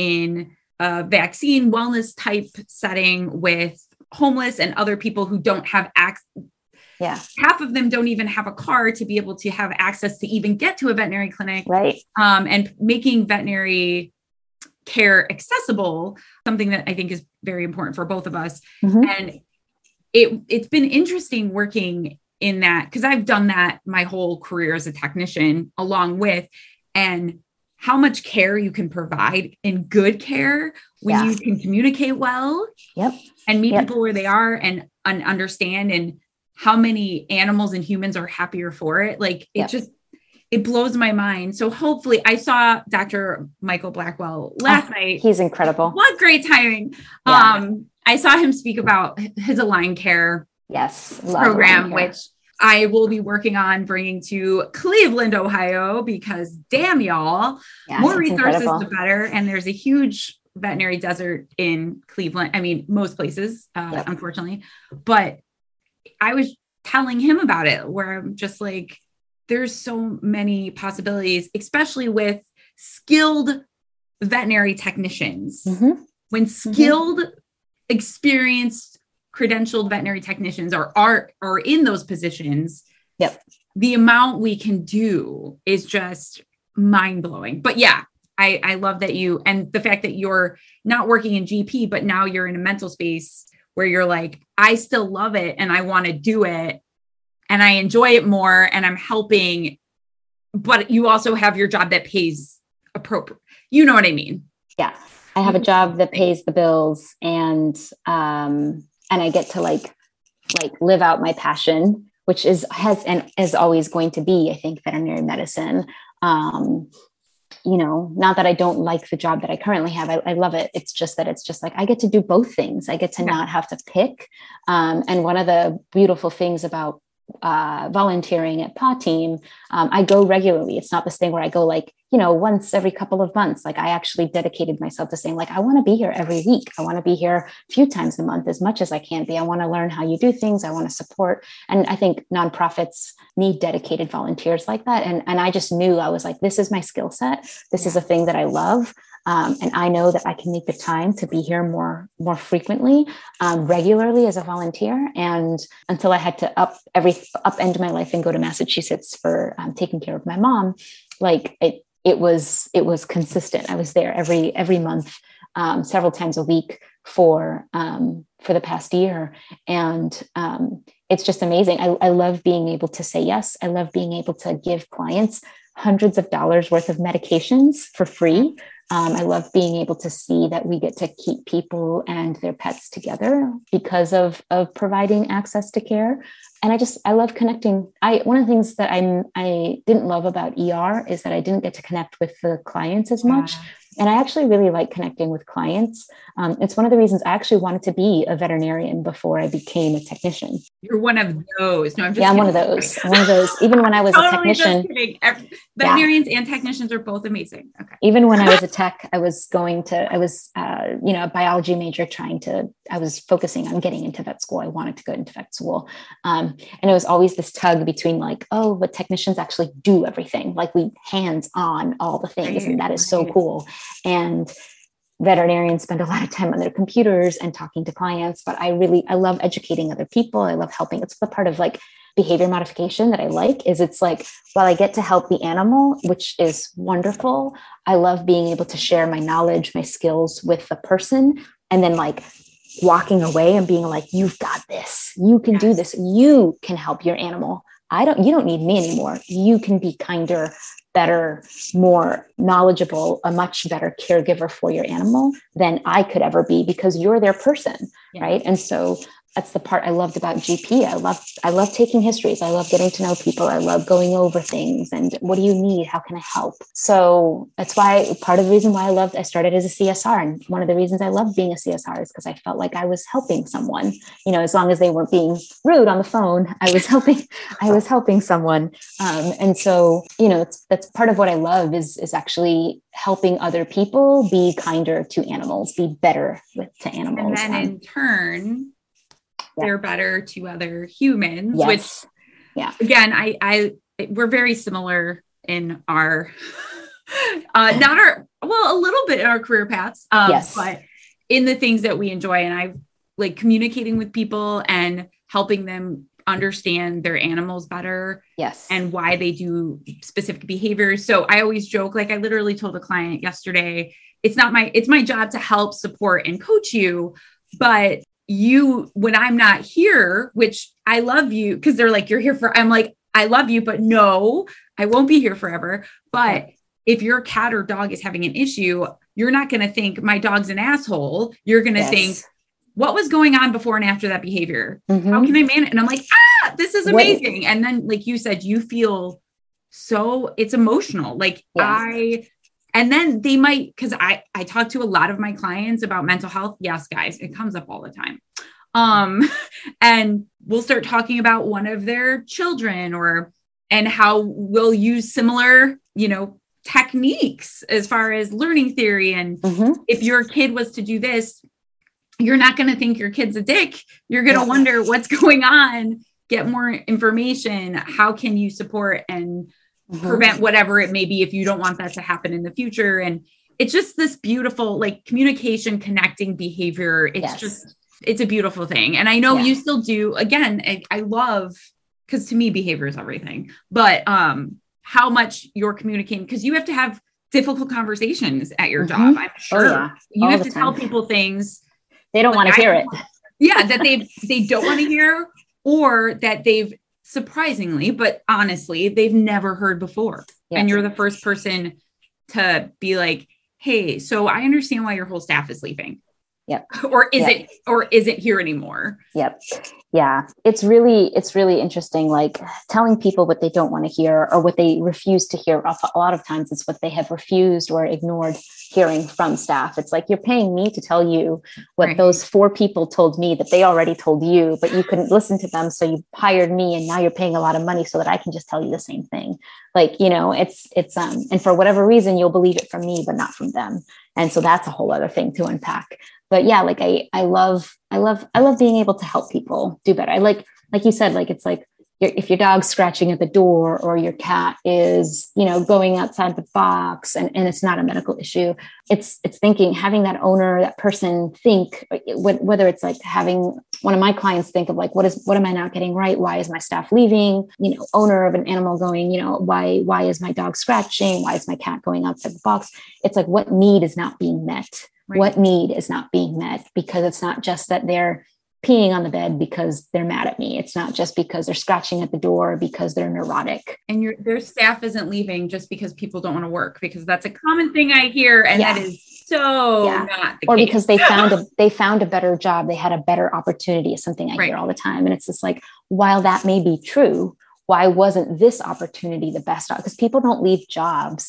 in a vaccine wellness type setting with homeless and other people who don't have access.
Yeah.
Half of them don't even have a car to be able to have access to even get to a veterinary clinic.
Right.
Um, and making veterinary care accessible, something that I think is very important for both of us. Mm-hmm. And it, it's been interesting working in that because I've done that my whole career as a technician along with, and how much care you can provide in good care when yeah. you can communicate well
yep.
and meet
yep.
people where they are and, and understand, and how many animals and humans are happier for it. Like it yep. just, it blows my mind. So hopefully I saw Doctor Michael Blackwell last oh, night.
He's incredible.
What great timing. Yeah. Um, I saw him speak about his Align Care
yes,
program, which I will be working on bringing to Cleveland, Ohio, because damn y'all, yeah, more resources, incredible. The better. And there's a huge veterinary desert in Cleveland. I mean, most places, uh, yep. unfortunately, but I was telling him about it where I'm just like, there's so many possibilities, especially with skilled veterinary technicians. Mm-hmm. When skilled, mm-hmm. experienced, credentialed veterinary technicians are, are, are in those positions,
yep.
the amount we can do is just mind blowing. But yeah, I, I love that you, and the fact that you're not working in G P, but now you're in a mental space where you're like, I still love it and I want to do it. And I enjoy it more and I'm helping, but you also have your job that pays appropriate. You know what I mean?
Yeah. I have a job that pays the bills, and, um, and I get to like, like live out my passion, which is, has, and is always going to be, I think, veterinary medicine. Um, you know, not that I don't like the job that I currently have. I, I love it. It's just that it's just like, I get to do both things. I get to yeah. not have to pick. Um, and one of the beautiful things about uh, volunteering at Paw Team, um, I go regularly. It's not this thing where I go like, you know, once every couple of months. Like I actually dedicated myself to saying like, I want to be here every week. I want to be here a few times a month, as much as I can be. I want to learn how you do things. I want to support. And I think nonprofits need dedicated volunteers like that. And, and I just knew, I was like, this is my skill set. This is a thing that I love. Um, and I know that I can make the time to be here more, more frequently, um, regularly as a volunteer. And until I had to up every upend my life and go to Massachusetts for um, taking care of my mom, like it, it was, it was consistent. I was there every, every month, um, several times a week for, um, for the past year. And, um, it's just amazing. I, I love being able to say yes. I love being able to give clients hundreds of dollars worth of medications for free. Um, I love being able to see that we get to keep people and their pets together because of, of providing access to care. And I just, I love connecting. I, one of the things that I'm, I didn't love about E R is that I didn't get to connect with the clients as much. Yeah. And I actually really like connecting with clients. Um, it's one of the reasons I actually wanted to be a veterinarian before I became a technician.
You're one of those. No, I'm just
yeah, I'm
kidding.
one of those. I'm one of those. Even when I was
totally
a technician,
just kidding. Every, veterinarians yeah. and technicians are both amazing. Okay.
Even when I was a tech, I was going to, I was, uh, you know, a biology major trying to, I was focusing on getting into vet school. I wanted to go into vet school. Um, and it was always this tug between like, oh, but technicians actually do everything. Like we hands on all the things. Right, and that is right. so cool. And veterinarians spend a lot of time on their computers and talking to clients, but I really, I love educating other people. I love helping. It's the part of like behavior modification that I like is it's like, while I get to help the animal, which is wonderful, I love being able to share my knowledge, my skills with the person, and then like walking away and being like, you've got this, you can yes. do this, you can help your animal. I don't, you don't need me anymore. You can be kinder, better, more knowledgeable, a much better caregiver for your animal than I could ever be because you're their person. Yeah. Right. And so that's the part I loved about G P. I love, I love taking histories. I love getting to know people. I love going over things and what do you need? How can I help? So that's why part of the reason why I loved, I started as a C S R. And one of the reasons I loved being a C S R is because I felt like I was helping someone, you know, as long as they weren't being rude on the phone, I was helping, I was helping someone. Um, and so, you know, that's, that's part of what I love is, is actually helping other people be kinder to animals, be better with to animals.
And then
um,
in turn,
Yeah.
they're better to other humans,
yes.
which
yeah.
again, I, I, we're very similar in our, uh, not our, well, a little bit in our career paths, um,
yes.
but in the things that we enjoy. And I like communicating with people and helping them understand their animals better.
Yes.
And why they do specific behaviors. So I always joke, like I literally told a client yesterday, it's not my, it's my job to help support and coach you, but you, when I'm not here, which I love you, because they're like, you're here for, I'm like, I love you, but no, I won't be here forever. But okay. if your cat or dog is having an issue, you're not going to think my dog's an asshole. You're going to yes. think, what was going on before and after that behavior? Mm-hmm. How can I manage? And I'm like, ah, this is amazing. What? And then, like you said, you feel so, it's emotional. Like yes. I, and then they might, because I, I talk to a lot of my clients about mental health. Yes, guys, it comes up all the time. Um, and we'll start talking about one of their children or, and how we'll use similar, you know, techniques as far as learning theory. And mm-hmm. if your kid was to do this, you're not going to think your kid's a dick. You're going to yeah. wonder what's going on, get more information. How can you support and mm-hmm. prevent whatever it may be if you don't want that to happen in the future? And it's just this beautiful, like communication, connecting behavior. It's yes. just, it's a beautiful thing. And I know yeah. you still do, again, I, I love, because to me, behavior is everything, but um, how much you're communicating, because you have to have difficult conversations at your mm-hmm. job. I'm sure oh, yeah. you All have to time. tell people things.
They don't want to hear it.
Yeah. That they, they don't want to hear, or that they've surprisingly, but honestly, they've never heard before. Yeah. And you're the first person to be like, hey, so I understand why your whole staff is leaving.
Yep.
Or is
yep.
it, or isn't here anymore?
Yep. Yeah. It's really, it's really interesting. Like telling people what they don't want to hear or what they refuse to hear. A lot of times it's what they have refused or ignored hearing from staff. It's like, you're paying me to tell you what right. those four people told me that they already told you, but you couldn't listen to them. So you hired me and now you're paying a lot of money so that I can just tell you the same thing. Like, you know, it's, it's, um, and for whatever reason, you'll believe it from me, but not from them. And so that's a whole other thing to unpack. But yeah, like I, I love, I love, I love being able to help people do better. I like, like you said, like, it's like, if your dog's scratching at the door or your cat is, you know, going outside the box and, and it's not a medical issue, it's, it's thinking, having that owner, that person think, whether it's like having one of my clients think of like, what is, what am I not getting right? Why is my staff leaving? You know, owner of an animal going, you know, why, why is my dog scratching? Why is my cat going outside the box? It's like, what need is not being met? Right. What need is not being met? Because it's not just that they're peeing on the bed because they're mad at me. It's not just because they're scratching at the door because they're neurotic.
And your their staff isn't leaving just because people don't want to work, because that's a common thing I hear. And yeah. that is so yeah. not the
or
case.
Because they found a they found a better job. They had a better opportunity, is something I right. hear all the time. And it's just like, while that may be true, why wasn't this opportunity the best? Because people don't leave jobs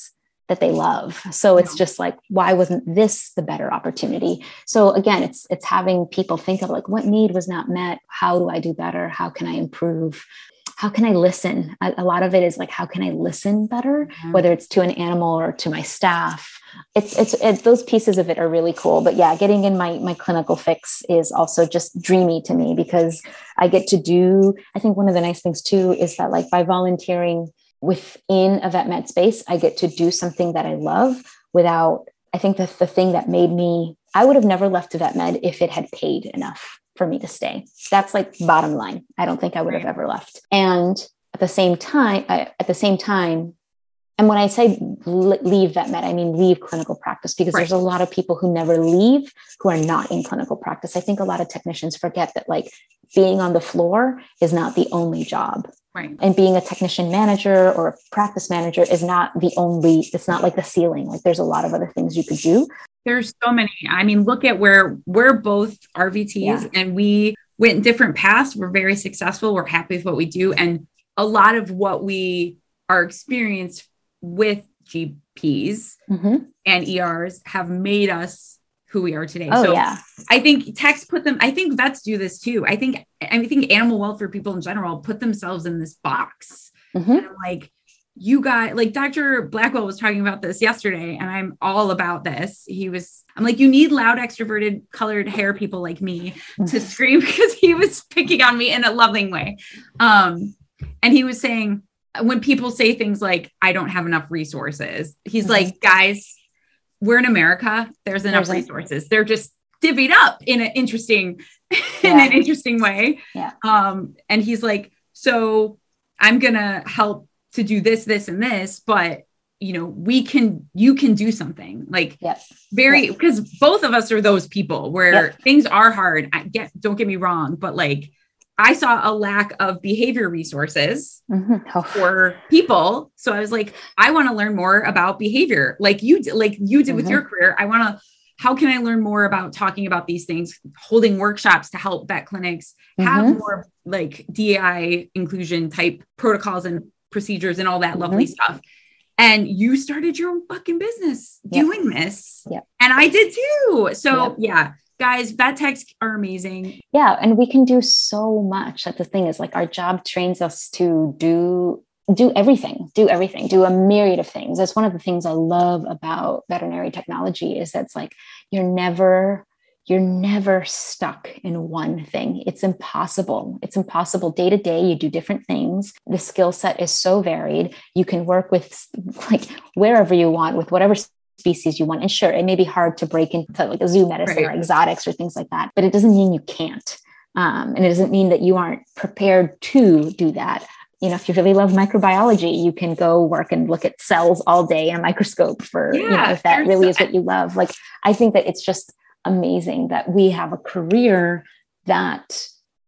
that they love. So it's just like, why wasn't this the better opportunity? So again, it's it's having people think of like, what need was not met? How do I do better? How can I improve? How can I listen? A, a lot of it is like, how can I listen better? Mm-hmm. Whether it's to an animal or to my staff. It's, it's, it, those pieces of it are really cool. But yeah, getting in my, my clinical fix is also just dreamy to me, because I get to do, I think one of the nice things too, is that like by volunteering within a vet med space, I get to do something that I love without, I think that the thing that made me, I would have never left a vet med if it had paid enough for me to stay. That's like bottom line. I don't think I would have ever left. And at the same time, I, at the same time, and when I say leave vet med, I mean leave clinical practice, because right. there's a lot of people who never leave who are not in clinical practice. I think a lot of technicians forget that like being on the floor is not the only job.
Right.
And being a technician manager or a practice manager is not the only, it's not like the ceiling. Like there's a lot of other things you could do.
There's so many. I mean, look at where we're both R V Ts yeah. and we went different paths. We're very successful. We're happy with what we do. And a lot of what we are experienced with G Ps mm-hmm. and E Rs have made us who we are today.
Oh,
so
yeah.
I think techs put them, I think vets do this too. I think, I think animal welfare people in general put themselves in this box. Mm-hmm. And I'm like, you guys, like Doctor Blackwell was talking about this yesterday, and I'm all about this. He was, I'm like, you need loud, extroverted, colored hair people like me to scream, because he was picking on me in a loving way. Um, and he was saying, when people say things like, I don't have enough resources, he's mm-hmm. like, guys, we're in America. There's enough there's resources. A- They're just divvied up in an interesting, yeah. in an interesting way.
Yeah.
Um, and he's like, so I'm going to help to do this, this, and this, but you know, we can, you can do something like
yep.
very,
yep.
because both of us are those people where
yep.
things are hard. I get, don't get me wrong, but like, I saw a lack of behavior resources mm-hmm. oh. for people. So I was like, I want to learn more about behavior. Like you, d- like you did mm-hmm. with your career. I want to, how can I learn more about talking about these things, holding workshops to help vet clinics mm-hmm. have more like D E I inclusion type protocols and procedures and all that mm-hmm. lovely stuff. And you started your own fucking business yep. doing this.
Yep.
And I did too. So
yep.
yeah, guys, vet techs are amazing.
Yeah. And we can do so much. That the thing is like our job trains us to do, do everything, do everything, do a myriad of things. That's one of the things I love about veterinary technology is that's like, you're never You're never stuck in one thing. It's impossible. It's impossible. Day to day, you do different things. The skill set is so varied. You can work with like wherever you want, with whatever species you want. And sure, it may be hard to break into like a zoo medicine right. or exotics or things like that, but it doesn't mean you can't. Um, and it doesn't mean that you aren't prepared to do that. You know, if you really love microbiology, you can go work and look at cells all day in a microscope for, yeah, you know, if that really is what you love. Like, I think that it's just amazing that we have a career that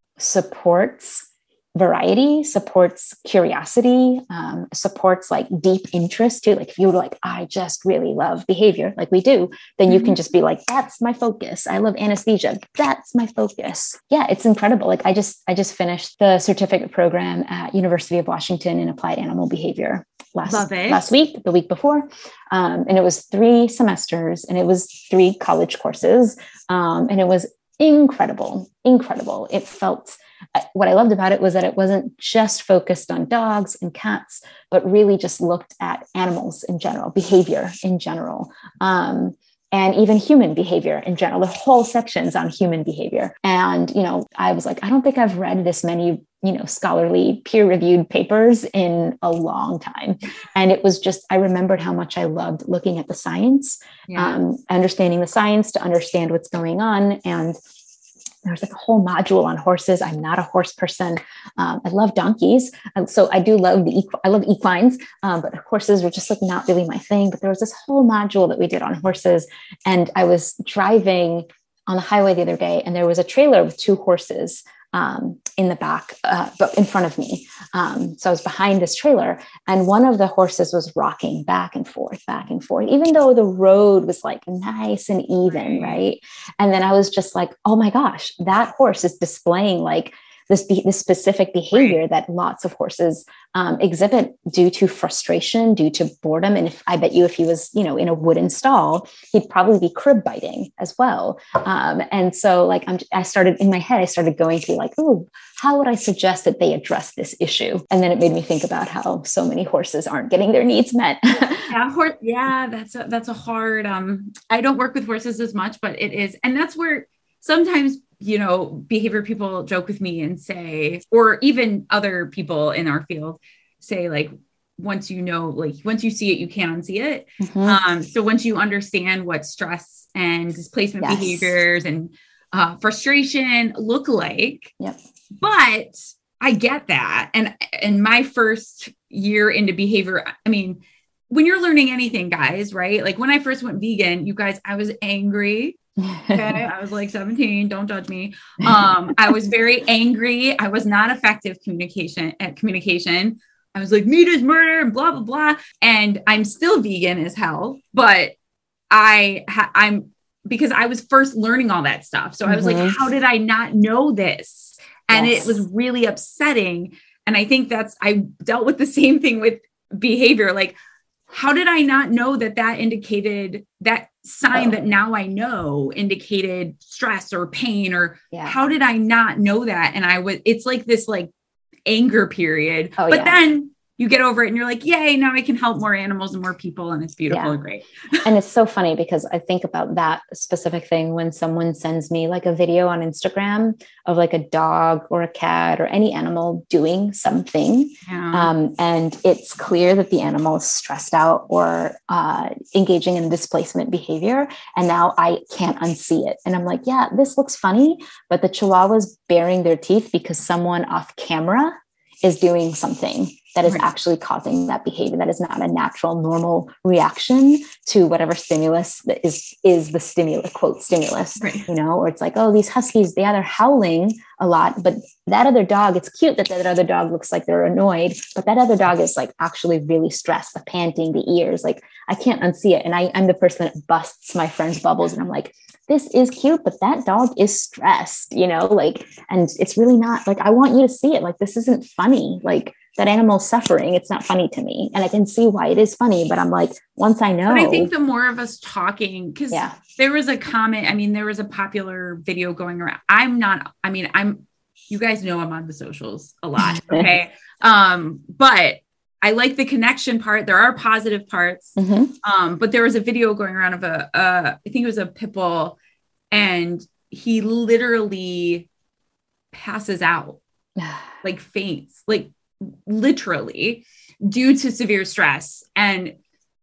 supports variety, supports curiosity, um, supports like deep interest too. Like if you were like, I just really love behavior, like we do, then you mm-hmm. can just be like, that's my focus. I love anesthesia. That's my focus. Yeah, it's incredible. Like I just, I just finished the certificate program at University of Washington in applied animal behavior last, last week, the week before. Um, and it was three semesters and it was three college courses. Um, and it was incredible, incredible. It felt, what I loved about it was that it wasn't just focused on dogs and cats, but really just looked at animals in general, behavior in general, um, and even human behavior in general. The whole section's on human behavior. And, you know, I was like, I don't think I've read this many, you know, scholarly peer-reviewed papers in a long time. And it was just, I remembered how much I loved looking at the science, yeah. um, understanding the science to understand what's going on. And there's like a whole module on horses. I'm not a horse person. Um, I love donkeys. And so I do love the, equ- I love equines, um, but horses were just like not really my thing. But there was this whole module that we did on horses. And I was driving on the highway the other day and there was a trailer with two horses um, in the back, uh, but in front of me. Um, so I was behind this trailer and one of the horses was rocking back and forth, back and forth, even though the road was like nice and even. Right. And then I was just like, oh my gosh, that horse is displaying like this, be- this specific behavior right. that lots of horses um, exhibit due to frustration, due to boredom. And if I bet you, if he was, you know, in a wooden stall, he'd probably be crib biting as well. Um, and so like, I'm, I started in my head, I started going through like, oh, how would I suggest that they address this issue? And then it made me think about how so many horses aren't getting their needs met.
yeah, hor- yeah, that's a, that's a hard, um, I don't work with horses as much, but it is. And that's where sometimes, you know, behavior people joke with me and say, or even other people in our field say like, once you know, like once you see it, you can't unsee it. Mm-hmm. Um, so once you understand what stress and displacement yes. behaviors and uh, frustration look like,
yep.
but I get that. And, and my first year into behavior, I mean, when you're learning anything, guys, right? Like when I first went vegan, you guys, I was angry. Okay. I was like seventeen. Don't judge me. Um, I was very angry. I was not effective communication at communication. I was like, meat is murder and blah, blah, blah. And I'm still vegan as hell, but I ha- I'm because I was first learning all that stuff. So mm-hmm. I was like, how did I not know this? And yes. it was really upsetting. And I think that's, I dealt with the same thing with behavior. Like, how did I not know that that indicated that sign oh. that now I know indicated stress or pain or yeah. how did I not know that? And I would, it's like this like anger period, oh, but yeah. then you get over it and you're like, yay, now I can help more animals and more people. And it's beautiful yeah. and great.
And it's so funny because I think about that specific thing when someone sends me like a video on Instagram of like a dog or a cat or any animal doing something. Yeah. Um, and it's clear that the animal is stressed out or uh, engaging in displacement behavior. And now I can't unsee it. And I'm like, yeah, this looks funny, but the Chihuahua's baring their teeth because someone off camera is doing something that is right. actually causing that behavior. That is not a natural, normal reaction to whatever stimulus that is, is the stimulus, quote, stimulus, right. you know, or it's like, oh, these huskies, yeah, they're howling a lot, but that other dog, it's cute that that other dog looks like they're annoyed, but that other dog is like actually really stressed, the panting, the ears, like I can't unsee it. And I, I'm the person that busts my friend's bubbles. And I'm like, this is cute, but that dog is stressed, you know, like, and it's really not like, I want you to see it. Like, this isn't funny. Like that animal's suffering. It's not funny to me. And I can see why it is funny, but I'm like, once I know.
But I think the more of us talking, because yeah. there was a comment, I mean, there was a popular video going around. I'm not, I mean, I'm, you guys know I'm on the socials a lot. Okay. um, but I like the connection part. There are positive parts. Mm-hmm. Um, but there was a video going around of a, uh, I think it was a pit bull, and he literally passes out, like faints, like literally due to severe stress. And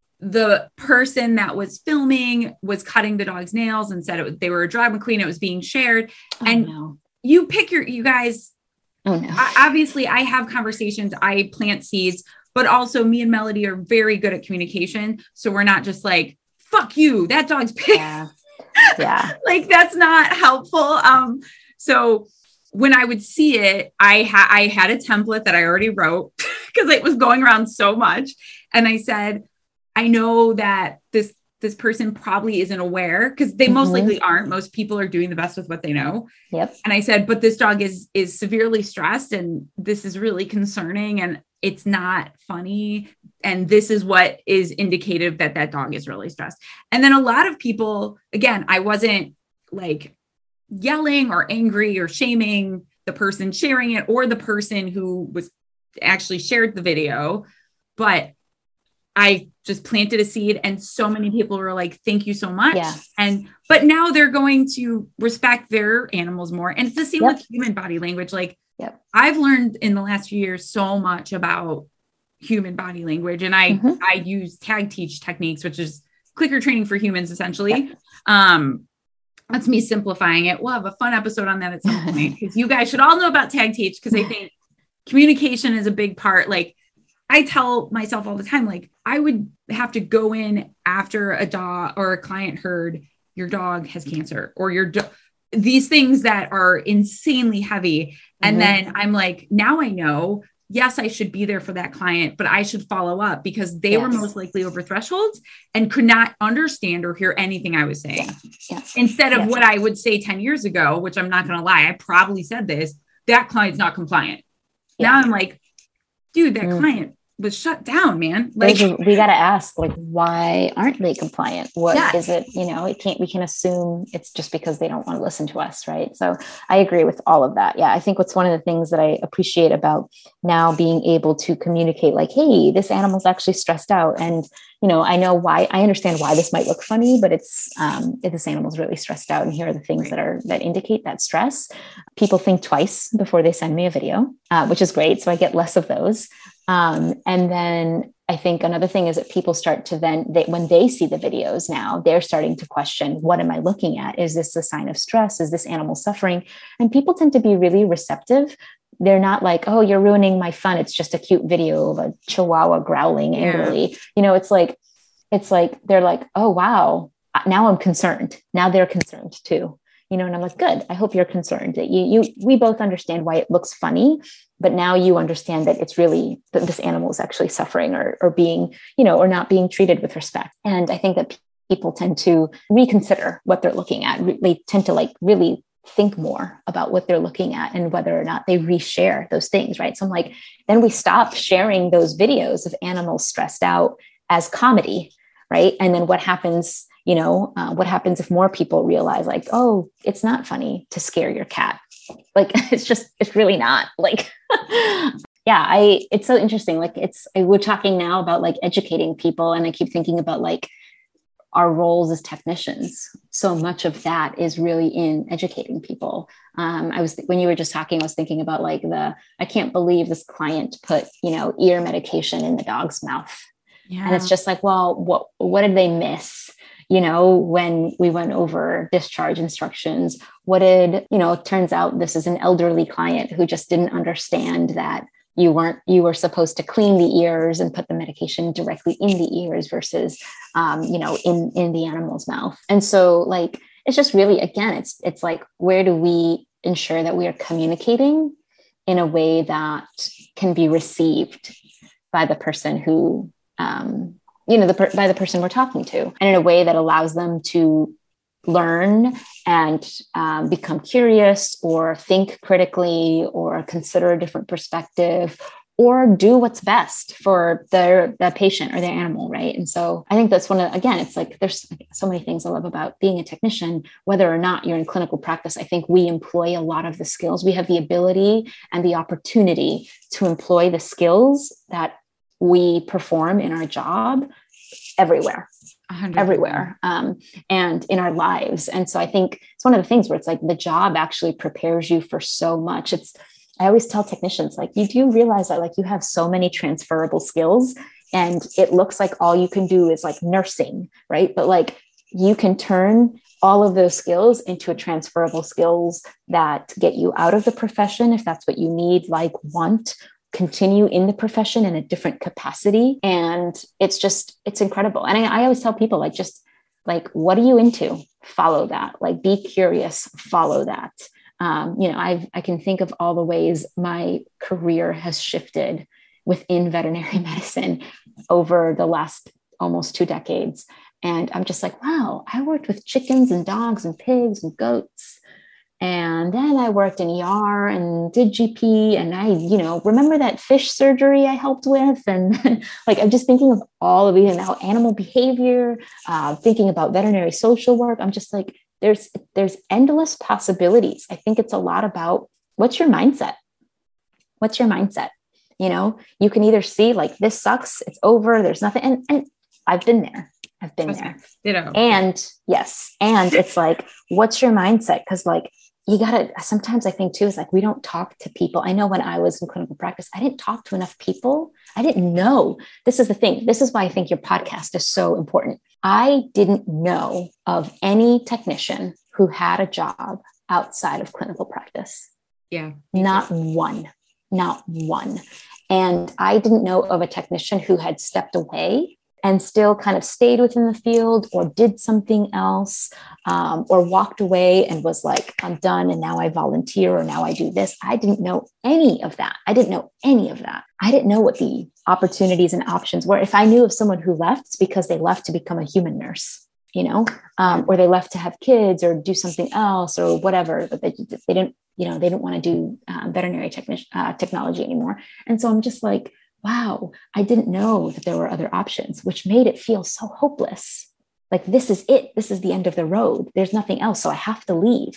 the person that was filming was cutting the dog's nails and said it, they were a drama queen. It was being shared. Oh, and no. you pick your, you guys, oh, no. I, obviously I have conversations, I plant seeds, but also me and Melody are very good at communication. So we're not just like, fuck you, that dog's pissed.
Yeah. yeah.
Like that's not helpful. Um, so when I would see it, I had, I had a template that I already wrote because it was going around so much. And I said, I know that this, this person probably isn't aware because they mm-hmm. most likely aren't. Most people are doing the best with what they know.
Yep.
And I said, but this dog is, is severely stressed and this is really concerning and it's not funny. And this is what is indicative that that dog is really stressed. And then a lot of people, again, I wasn't like yelling or angry or shaming the person sharing it or the person who was actually shared the video, but I just planted a seed and so many people were like, thank you so much.
Yeah.
And, but now they're going to respect their animals more. And it's the same yep. with human body language. Like
yep.
I've learned in the last few years so much about human body language. And I, mm-hmm. I use tag teach techniques, which is clicker training for humans, essentially. Yep. Um, that's me simplifying it. We'll have a fun episode on that at some point because you guys should all know about tag teach. Cause I think communication is a big part. Like I tell myself all the time, like I would have to go in after a dog or a client heard your dog has cancer or your do- these things that are insanely heavy. And mm-hmm. then I'm like, now I know, yes, I should be there for that client, but I should follow up because they yes. were most likely over thresholds and could not understand or hear anything I was saying.
Yes. Yes.
Instead of
yes.
what I would say ten years ago, which I'm not going to lie, I probably said this, that client's not compliant. Yeah. Now I'm like, dude, that mm. client was shut down, man. Like
a, we got to ask, like, why aren't they compliant? What yeah. is it? You know, it can't, we can assume it's just because they don't want to listen to us. Right. So I agree with all of that. Yeah. I think what's one of the things that I appreciate about now being able to communicate, like, hey, this animal's actually stressed out. And, you know, I know why, I understand why this might look funny, but it's, um, if this animal's really stressed out and here are the things right. that are, that indicate that stress. People think twice before they send me a video, uh, which is great. So I get less of those. Um, and then I think another thing is that people start to then, they, when they see the videos now, they're starting to question, what am I looking at? Is this a sign of stress? Is this animal suffering? And people tend to be really receptive. They're not like, oh, you're ruining my fun. It's just a cute video of a chihuahua growling angrily. Yeah. You know, it's like, it's like, they're like, oh, wow, now I'm concerned. Now they're concerned too. You know, and I'm like, good. I hope you're concerned that you, you, we both understand why it looks funny, but now you understand that it's really that this animal is actually suffering or, or being, you know, or not being treated with respect. And I think that people tend to reconsider what they're looking at. They tend to like really think more about what they're looking at and whether or not they reshare those things. Right. So I'm like, then we stop sharing those videos of animals stressed out as comedy. Right. And then what happens? You know, uh, what happens if more people realize like, oh, it's not funny to scare your cat. Like, it's just, it's really not like, yeah, I, it's so interesting. Like it's, we're talking now about like educating people. And I keep thinking about like our roles as technicians. So much of that is really in educating people. Um, I was, when you were just talking, I was thinking about like the, I can't believe this client put, you know, ear medication in the dog's mouth. Yeah. And it's just like, well, what, what did they miss? You know, when we went over discharge instructions, what did, you know, it turns out this is an elderly client who just didn't understand that you weren't, you were supposed to clean the ears and put the medication directly in the ears versus, um, you know, in, in the animal's mouth. And so like, it's just really, again, it's, it's like, where do we ensure that we are communicating in a way that can be received by the person who, um, you know, the per- by the person we're talking to, and in a way that allows them to learn and um, become curious or think critically or consider a different perspective or do what's best for their, the patient or their animal. Right. And so I think that's one of, again, it's like, there's so many things I love about being a technician, whether or not you're in clinical practice. I think we employ a lot of the skills. We have the ability and the opportunity to employ the skills that we perform in our job everywhere, one hundred percent everywhere, um, and in our lives. And so I think it's one of the things where it's like the job actually prepares you for so much. It's, I always tell technicians, like, you do realize that like you have so many transferable skills and it looks like all you can do is like nursing, right? But like you can turn all of those skills into a transferable skills that get you out of the profession if that's what you need, like want, continue in the profession in a different capacity. And it's just, it's incredible. And I, I always tell people like, just like, what are you into? Follow that, like, be curious, follow that. Um, you know, I've, I can think of all the ways my career has shifted within veterinary medicine over the last almost two decades. And I'm just like, wow, I worked with chickens and dogs and pigs and goats. And then I worked in E R and did G P, and I, you know, remember that fish surgery I helped with. And like, I'm just thinking of all of it now, animal behavior, uh, thinking about veterinary social work. I'm just like, there's, there's endless possibilities. I think it's a lot about what's your mindset? What's your mindset? You know, you can either see like, this sucks, it's over, there's nothing. And, and I've been there. I've been there. You know. And yes. And it's like, what's your mindset? Cause like, you gotta, sometimes I think too, is like, we don't talk to people. I know when I was in clinical practice, I didn't talk to enough people. I didn't know. This is the thing. This is why I think your podcast is so important. I didn't know of any technician who had a job outside of clinical practice.
Yeah.
Not one, not one. And I didn't know of a technician who had stepped away and still kind of stayed within the field or did something else, um, or walked away and was like, I'm done. And now I volunteer, or now I do this. I didn't know any of that. I didn't know any of that. I didn't know what the opportunities and options were. If I knew of someone who left, it's because they left to become a human nurse, you know, um, or they left to have kids or do something else or whatever, but they, they didn't, you know, they didn't want to do um, veterinary techni- uh, technology anymore. And so I'm just like, wow, I didn't know that there were other options, which made it feel so hopeless. Like, this is it. This is the end of the road. There's nothing else. So I have to leave.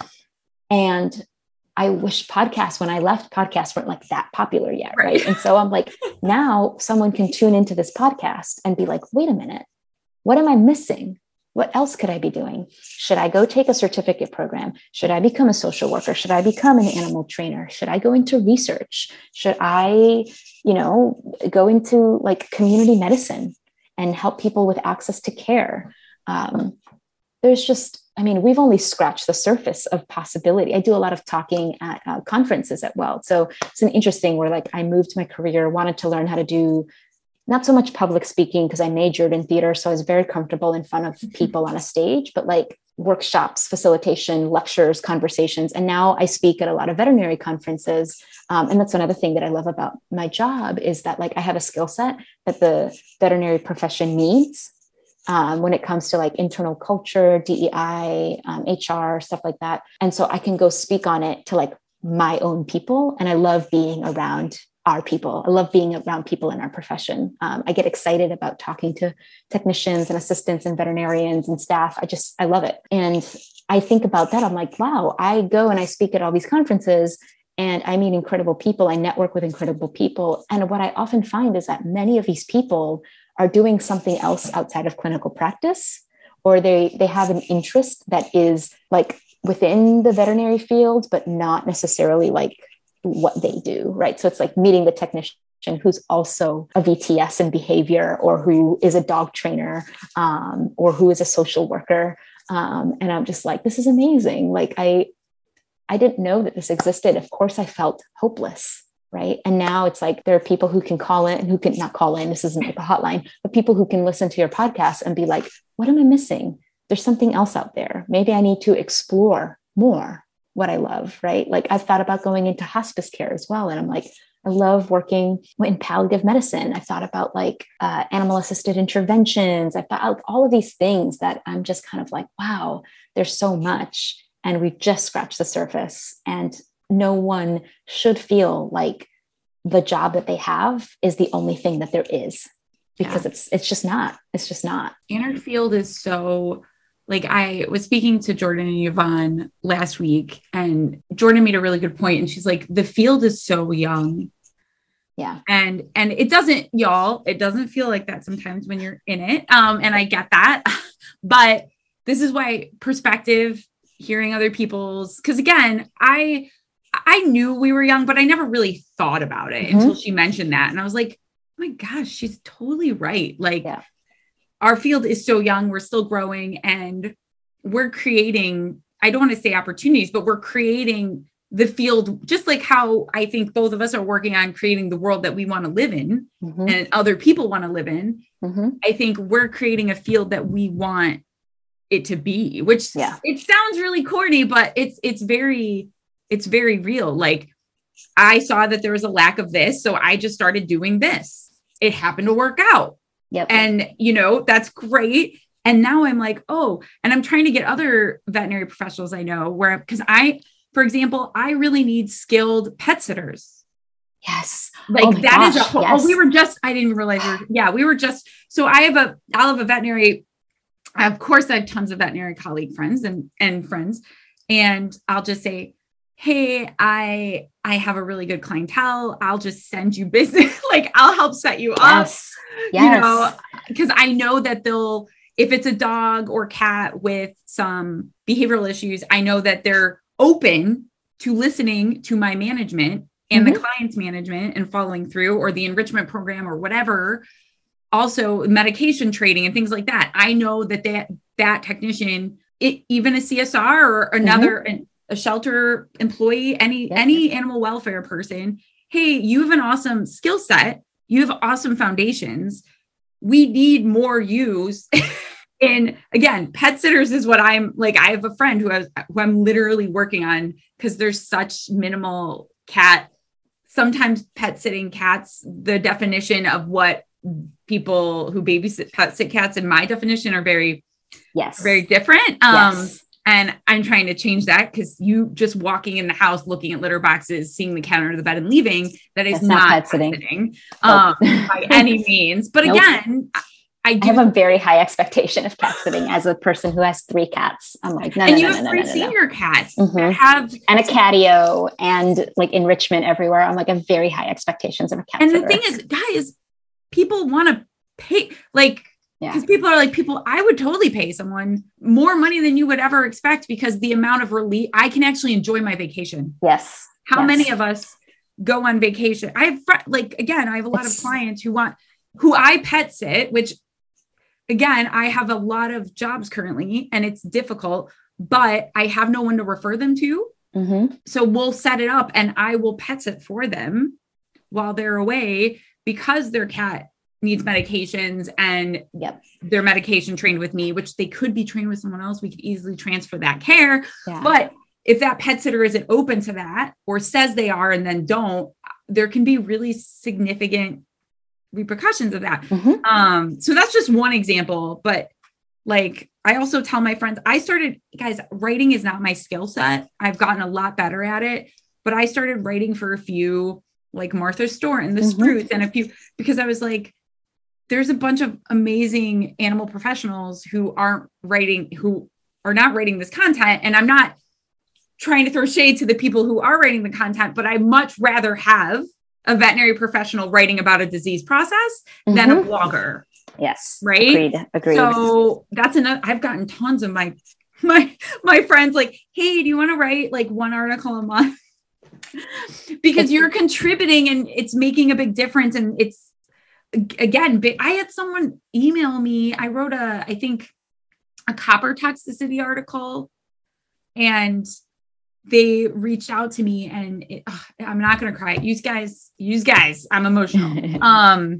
And I wish podcasts, when I left, podcasts weren't like that popular yet. Right. right? And so I'm like, now someone can tune into this podcast and be like, wait a minute, what am I missing? What else could I be doing? Should I go take a certificate program? Should I become a social worker? Should I become an animal trainer? Should I go into research? Should I, you know, go into like community medicine and help people with access to care? Um, there's just, I mean, we've only scratched the surface of possibility. I do a lot of talking at uh, conferences at Weld. So it's an interesting where like I moved my career, wanted to learn how to do not so much public speaking because I majored in theater. So I was very comfortable in front of people on a stage, but like workshops, facilitation, lectures, conversations. And now I speak at a lot of veterinary conferences. Um, and that's another thing that I love about my job is that like I have a skill set that the veterinary profession needs um, when it comes to like internal culture, D E I, um, H R, stuff like that. And so I can go speak on it to like my own people. And I love being around our people. I love being around people in our profession. Um, I get excited about talking to technicians and assistants and veterinarians and staff. I just, I love it. And I think about that. I'm like, wow, I go and I speak at all these conferences and I meet incredible people. I network with incredible people. And what I often find is that many of these people are doing something else outside of clinical practice, or they, they have an interest that is like within the veterinary field, but not necessarily like what they do, right? So it's like meeting the technician who's also a V T S in behavior, or who is a dog trainer, um, or who is a social worker. Um, and I'm just like, this is amazing. Like I, I didn't know that this existed. Of course I felt hopeless, right? And now it's like, there are people who can call in and who can not call in. This isn't like a hotline, but people who can listen to your podcast and be like, what am I missing? There's something else out there. Maybe I need to explore more what I love, right? Like I've thought about going into hospice care as well. And I'm like, I love working in palliative medicine. I thought about like uh, animal assisted interventions. I thought all of these things that I'm just kind of like, wow, there's so much. And we've just scratched the surface. And no one should feel like the job that they have is the only thing that there is, because yeah. it's, it's just not, it's just not.
And our field is so, like I was speaking to Jordan and Yvonne last week, and Jordan made a really good point. And she's like, the field is so young.
Yeah.
And, and it doesn't, y'all, it doesn't feel like that sometimes when you're in it. Um, and I get that, but this is why perspective, hearing other people's, cause again, I, I knew we were young, but I never really thought about it mm-hmm. until she mentioned that. And I was like, oh my gosh, she's totally right. Like, yeah. Our field is so young, we're still growing, and we're creating, I don't want to say opportunities, but we're creating the field, just like how I think both of us are working on creating the world that we want to live in mm-hmm. and other people want to live in. Mm-hmm. I think we're creating a field that we want it to be, which yeah. it sounds really corny, but it's, it's very, it's very real. Like I saw that there was a lack of this, so I just started doing this. It happened to work out.
Yep.
And, you know, that's great. And now I'm like, oh, and I'm trying to get other veterinary professionals I know where, because I, for example, I really need skilled pet sitters.
Yes.
Like
oh
that
gosh,
is a whole,
yes.
oh, we were just, I didn't realize, we were, yeah, we were just, so I have a, I'll have a veterinary, of course I have tons of veterinary colleague friends and, and friends. And I'll just say, hey, I, I have a really good clientele. I'll just send you business. Like I'll help set you
yes.
up,
yes.
you know, because I know that they'll, if it's a dog or cat with some behavioral issues, I know that they're open to listening to my management and mm-hmm. the client's management and following through, or the enrichment program or whatever. Also medication trading and things like that. I know that that, that technician, it, even a C S R or another, mm-hmm. an, a shelter employee, any, yeah. any animal welfare person, hey, you have an awesome skill set. You have awesome foundations. We need more use. And again, pet sitters is what I'm like. I have a friend who has, who I'm literally working on, because there's such minimal cat, sometimes pet sitting cats, the definition of what people who babysit pet sit cats and my definition are very,
yes,
very different. Um,
yes.
And I'm trying to change that because you just walking in the house, looking at litter boxes, seeing the cat under the bed and leaving, that is
That's not
not
pet
pet
sitting.
sitting
Nope.
um, by any means. But
Nope.
again, I do
I have a very high expectation of cat sitting as a person who has three cats. I'm like, no,
and
no,
you
no,
have
no,
three
no, no, no.
senior cats
Mhm.
that have
And a catio and like enrichment everywhere. I'm like, a very high expectations of a cat
and
sitter.
the thing is, guys, people want to pay like because
Yeah.
people are like people I would totally pay someone more money than you would ever expect because the amount of relief I can actually enjoy my vacation.
Yes.
How
Yes.
many of us go on vacation? I have fr- like again, I have a lot
It's-
of clients who want who I pet sit, which again, I have a lot of jobs currently and it's difficult, but I have no one to refer them to.
Mhm.
So we'll set it up and I will pet sit for them while they're away because their cat needs medications and
Yep.
their medication trained with me, which they could be trained with someone else. We could easily transfer that care.
Yeah.
But if that pet sitter isn't open to that or says they are and then don't, there can be really significant repercussions of that.
Mhm.
Um, so that's just one example, but like, I also tell my friends, I started, guys, writing is not my skill set. I've gotten a lot better at it, but I started writing for a few, like Martha Stewart and the
Mhm.
Spruce and a few, because I was like, there's a bunch of amazing animal professionals who aren't writing, who are not writing this content. And I'm not trying to throw shade to the people who are writing the content, but I much rather have a veterinary professional writing about a disease process than a
Mhm.
blogger.
Yes.
Right?
Agreed. Agreed.
So that's another, I've gotten tons of my, my, my friends like, hey, do you want to write like one article a month? Because you're contributing and it's making a big difference. And it's again, big, I had someone email me. I wrote a, I think a copper toxicity article and they reached out to me and it, ugh, I'm not going to cry. You guys, you guys, I'm emotional. um,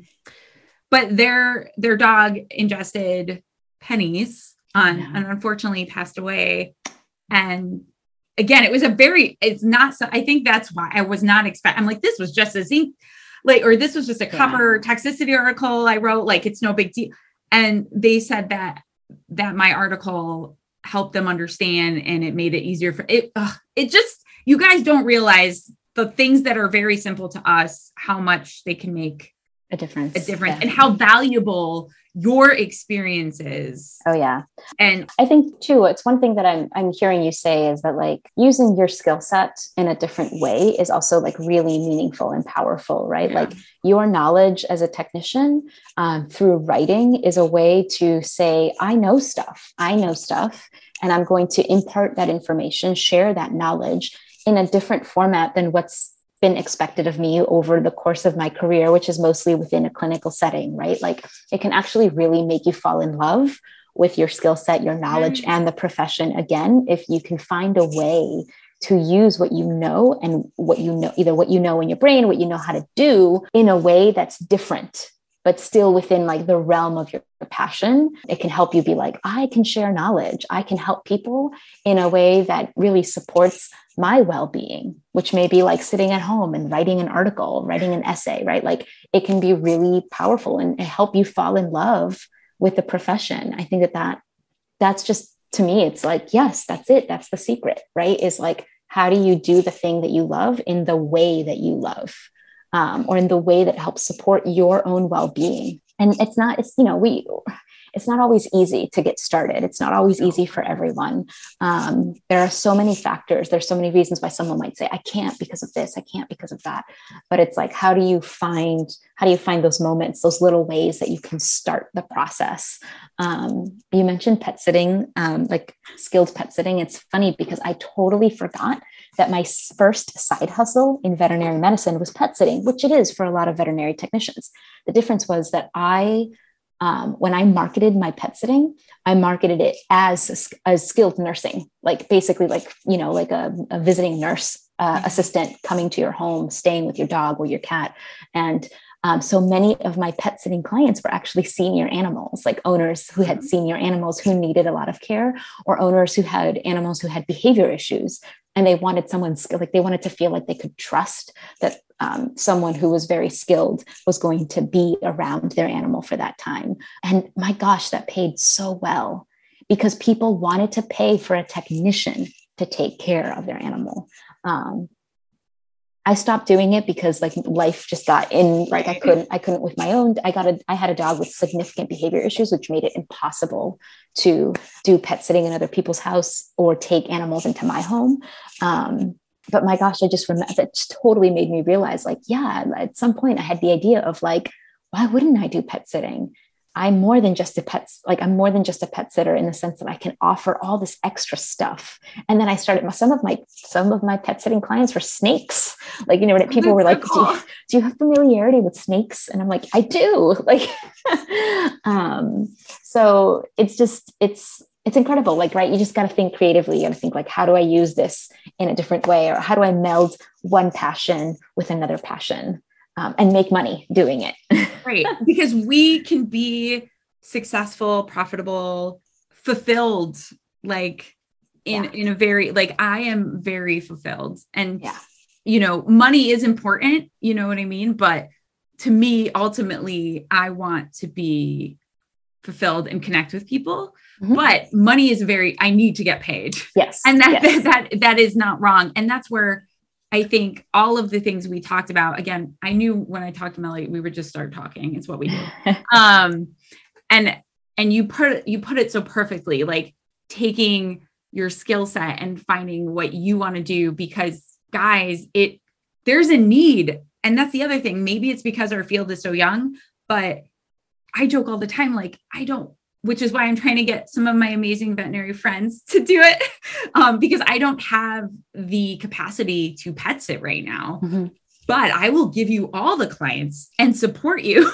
But their their dog ingested pennies on
Yeah.
and unfortunately passed away. And again, it was a very, it's not, so I think that's why I was not expect. I'm like, this was just a zinc, like, or this was just a copper toxicity article I wrote, like, it's no big deal. And they said that, that my article helped them understand and it made it easier for it. Ugh, it just, you guys don't realize the things that are very simple to us, how much they can make
A difference.
a difference
Yeah.
and how valuable your experience is.
Oh yeah.
And
I think too, it's one thing that I'm I'm hearing you say is that like using your skill set in a different way is also like really meaningful and powerful, right?
Yeah.
Like your knowledge as a technician um, through writing is a way to say, I know stuff, I know stuff, and I'm going to impart that information, share that knowledge in a different format than what's been expected of me over the course of my career, which is mostly within a clinical setting, right? Like it can actually really make you fall in love with your skill set, your knowledge,
Right.
and the profession. Again, if you can find a way to use what you know and what you know, either what you know in your brain, what you know how to do in a way that's different, but still within like the realm of your passion, it can help you be like, I can share knowledge. I can help people in a way that really supports my well-being, which may be like sitting at home and writing an article, writing an essay, right? Like it can be really powerful and, and help you fall in love with the profession. I think that, that that's just, to me, it's like, yes, that's it. That's the secret, right? Is like, how do you do the thing that you love in the way that you love? Um, or in the way that helps support your own well-being. And it's not, it's, you know, we, it's not always easy to get started. It's not always easy for everyone. Um, there are so many factors. There's so many reasons why someone might say, I can't because of this, I can't because of that. But it's like, how do you find, how do you find those moments, those little ways that you can start the process? Um, you mentioned pet sitting, um, like skilled pet sitting. It's funny because I totally forgot that my first side hustle in veterinary medicine was pet sitting, which it is for a lot of veterinary technicians. The difference was that I, um, when I marketed my pet sitting, I marketed it as, as skilled nursing, like basically like, you know, like a, a visiting nurse uh, assistant coming to your home, staying with your dog or your cat. And Um, so many of my pet sitting clients were actually senior animals, like owners who had senior animals who needed a lot of care, or owners who had animals who had behavior issues. And they wanted someone skilled, like they wanted to feel like they could trust that um, someone who was very skilled was going to be around their animal for that time. And my gosh, that paid so well, because people wanted to pay for a technician to take care of their animal. Um, I stopped doing it because like life just got in, like I couldn't, I couldn't with my own, I got a, I had a dog with significant behavior issues, which made it impossible to do pet sitting in other people's house or take animals into my home. Um, but my gosh, I just remember that just totally made me realize like, yeah, at some point I had the idea of like, why wouldn't I do pet sitting? I'm more than just a pet, like I'm more than just a pet sitter in the sense that I can offer all this extra stuff. And then I started, some of my, some of my pet sitting clients were snakes. Like, you know, when people were so like, cool. do, you, do you have familiarity with snakes? And I'm like, I do. Like, um, so it's just, it's, it's incredible. Like, right. You just got to think creatively. You got to think like, how do I use this in a different way? Or how do I meld one passion with another passion? Um, and make money doing it.
Right. Because we can be successful, profitable, fulfilled, like in, yeah. in a very, like I am very fulfilled and, yeah. you know, money is important, you know what I mean? But to me, ultimately, I want to be fulfilled and connect with people, mm-hmm. but money is very, I need to get paid.
Yes.
And that,
yes.
that, that, that is not wrong. And that's where I think all of the things we talked about, again, I knew when I talked to Melly, we would just start talking. It's what we do. um, and, and you put, you put it so perfectly, like taking your skill set and finding what you want to do, because guys, it, there's a need. And that's the other thing. Maybe it's because our field is so young, but I joke all the time. Like, I don't, which is why I'm trying to get some of my amazing veterinary friends to do it. Um, because I don't have the capacity to pet sit right now, mm-hmm. but I will give you all the clients and support you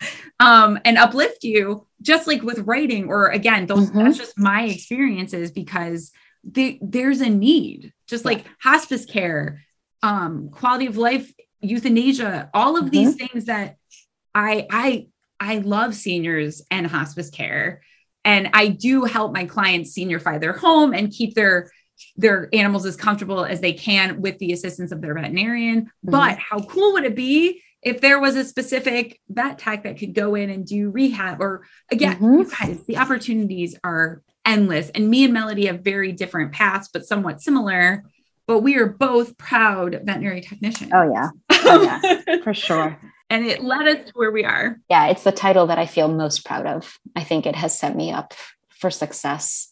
um, and uplift you, just like with writing, or again, those, mm-hmm. that's just my experiences, because the, there's a need, just like yeah. hospice care, um, quality of life, euthanasia, all of mm-hmm. these things that I, I, I love seniors and hospice care, and I do help my clients seniorify their home and keep their, their animals as comfortable as they can with the assistance of their veterinarian. Mm-hmm. But how cool would it be if there was a specific vet tech that could go in and do rehab? Or again, mm-hmm. you guys, the opportunities are endless. And me and Melody have very different paths, but somewhat similar, but we are both proud veterinary technicians.
Oh yeah. Oh yeah, for sure.
And it led us to where we are.
Yeah, it's the title that I feel most proud of. I think it has set me up for success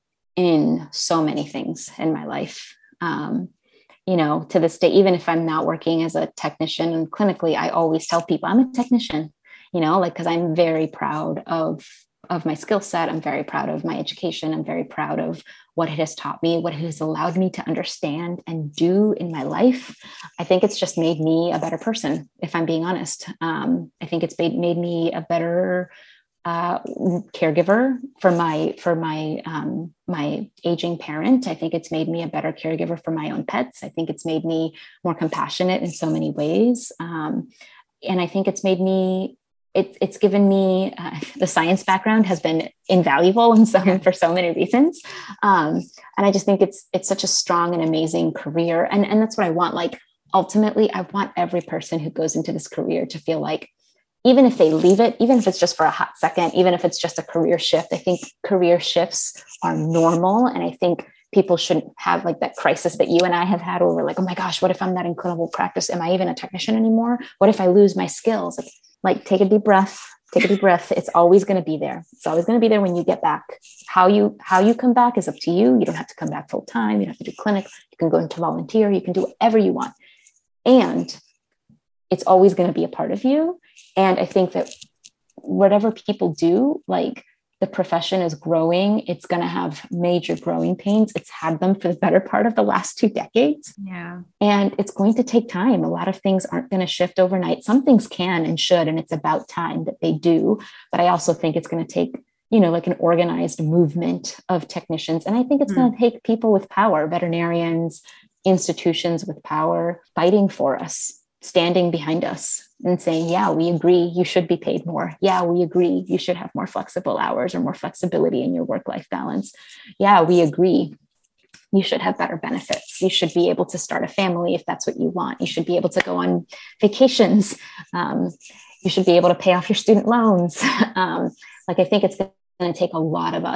in so many things in my life. Um, you know, to this day, even if I'm not working as a technician and clinically, I always tell people I'm a technician, you know, like, because I'm very proud of, of my skill set. I'm very proud of my education. I'm very proud of what it has taught me, what it has allowed me to understand and do in my life. I think it's just made me a better person, if I'm being honest. Um, I think it's made, made me a better uh, caregiver for my, for my, um, my aging parent. I think it's made me a better caregiver for my own pets. I think it's made me more compassionate in so many ways. Um, and I think it's made me It, it's given me, uh, the science background has been invaluable in so, for so many reasons. Um, and I just think it's, it's such a strong and amazing career. And, and that's what I want. Like, ultimately, I want every person who goes into this career to feel like, even if they leave it, even if it's just for a hot second, even if it's just a career shift, I think career shifts are normal. And I think people shouldn't have like that crisis that you and I have had where we're like, oh my gosh, what if I'm not in clinical practice? Am I even a technician anymore? What if I lose my skills? Like, Like take a deep breath, take a deep breath. It's always going to be there. It's always going to be there when you get back. How you, how you come back is up to you. You don't have to come back full time. You don't have to do clinic. You can go into volunteer. You can do whatever you want. And it's always going to be a part of you. And I think that whatever people do, like, the profession is growing. It's going to have major growing pains. It's had them for the better part of the last two decades.
Yeah.
And it's going to take time. A lot of things aren't going to shift overnight. Some things can and should, and it's about time that they do. But I also think it's going to take, you know, like an organized movement of technicians. And I think it's mm. going to take people with power, veterinarians, institutions with power, fighting for us, standing behind us and saying, yeah, we agree you should be paid more. Yeah, we agree you should have more flexible hours or more flexibility in your work-life balance. Yeah, we agree you should have better benefits. You should be able to start a family if that's what you want. You should be able to go on vacations. Um, you should be able to pay off your student loans. um, like, I think it's going to take a lot of us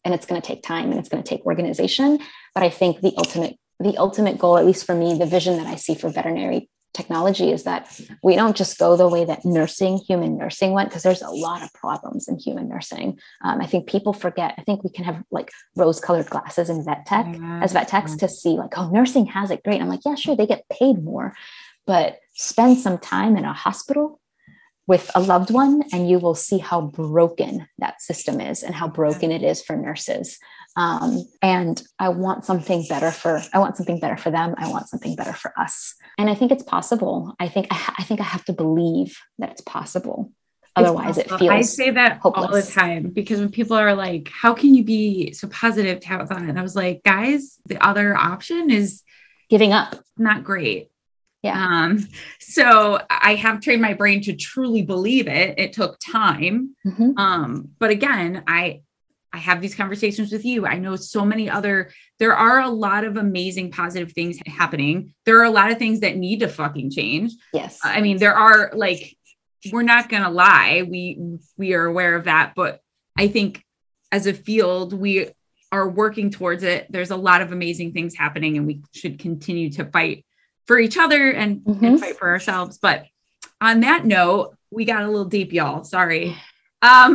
and it's going to take time and it's going to take organization. But I think the ultimate, the ultimate goal, at least for me, the vision that I see for veterinary technology is that we don't just go the way that nursing, human nursing went, because there's a lot of problems in human nursing. Um, I think people forget, I think we can have like rose colored glasses in vet tech yeah. as vet techs to see like, oh, nursing has it great. I'm like, yeah, sure. They get paid more, but spend some time in a hospital with a loved one and you will see how broken that system is and how broken it is for nurses. Um, and I want something better for, I want something better for them. I want something better for us. And I think it's possible. I think, I, ha- I think I have to believe that it's possible. Otherwise it feels
I say that hopeless. All the time, because when people are like, how can you be so positive to have that? And I was like, guys, the other option is
giving up.
Not great.
Yeah.
Um, so I have trained my brain to truly believe it. It took time.
Mm-hmm.
Um, but again, I, I have these conversations with you. I know so many other, there are a lot of amazing positive things happening. There are a lot of things that need to fucking change.
Yes.
I mean, there are like, we're not going to lie. We, we are aware of that, but I think as a field, we are working towards it. There's a lot of amazing things happening and we should continue to fight for each other and, mm-hmm. and fight for ourselves. But on that note, we got a little deep, y'all. Sorry. Um,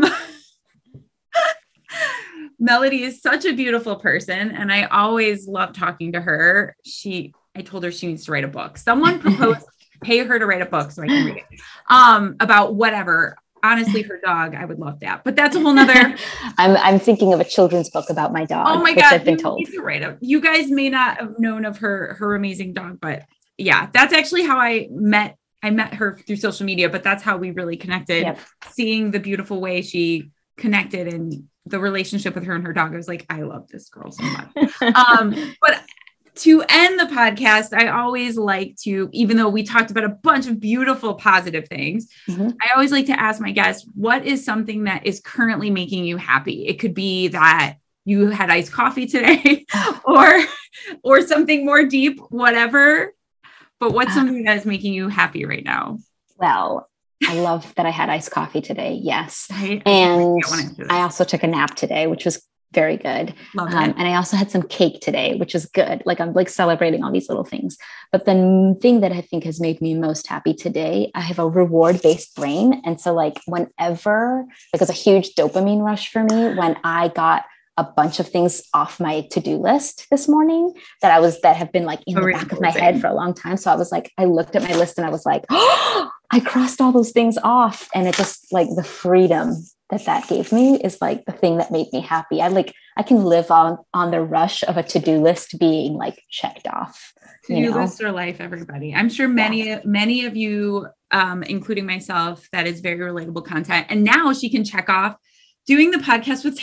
Melody is such a beautiful person. And I always love talking to her. She, I told her she needs to write a book. Someone proposed, pay her to write a book so I can read it, um, about whatever. Honestly, her dog, I would love that, but that's a whole nother.
I'm I'm thinking of a children's book about my dog.
Oh my
which
God.
I've been told.
To write a, you guys may not have known of her, her amazing dog, but yeah, that's actually how I met. I met her through social media, but that's how we really connected.
Yep.
Seeing the beautiful way she connected and the relationship with her and her dog. I was like, I love this girl so much. um, but to end the podcast, I always like to, even though we talked about a bunch of beautiful, positive things, mm-hmm. I always like to ask my guests, what is something that is currently making you happy? It could be that you had iced coffee today or, or something more deep, whatever. But what's something that is making you happy right now?
Well, I love that I had iced coffee today. Yes.
Right?
And I also took a nap today, which was very good.
Um,
and I also had some cake today, which is good. Like I'm like celebrating all these little things. But the thing that I think has made me most happy today, I have a reward-based brain. And so like whenever, like it was a huge dopamine rush for me when I got a bunch of things off my to-do list this morning that I was, that have been like in the back of my head for a long time. So I was like, I looked at my list and I was like, oh, I crossed all those things off. And it just like the freedom that that gave me is like the thing that made me happy. I like, I can live on, on the rush of a to-do list being like checked off.
To-do lists are life, everybody. I'm sure many, yeah. many of you, um, including myself, that is very relatable content. And now she can check off doing the podcast with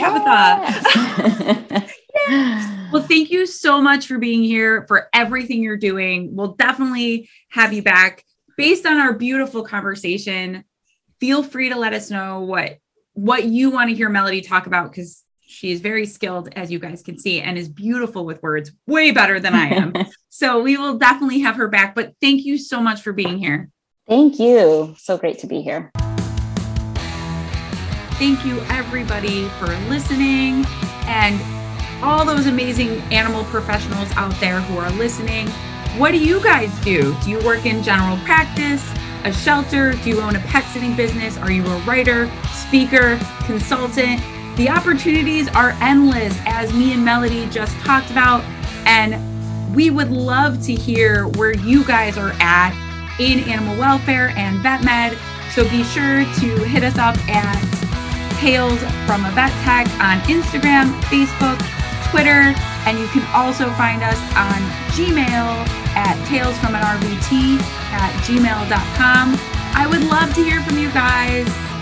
Tabitha. Yes. Yes. Well, thank you so much for being here, for everything you're doing. We'll definitely have you back. Based on our beautiful conversation, feel free to let us know what, what you want to hear Melody talk about, because she is very skilled, as you guys can see, and is beautiful with words, way better than I am. So we will definitely have her back. But thank you so much for being here.
Thank you. So great to be here.
Thank you, everybody, for listening, and all those amazing animal professionals out there who are listening. What do you guys do? Do you work in general practice, a shelter? Do you own a pet sitting business? Are you a writer, speaker, consultant? The opportunities are endless, as me and Melody just talked about, and we would love to hear where you guys are at in animal welfare and vet med. So be sure to hit us up at Tales from a Vet Tech on Instagram, Facebook, Twitter, and you can also find us on Gmail at talesfromanrvt at gmail dot com. I would love to hear from you guys.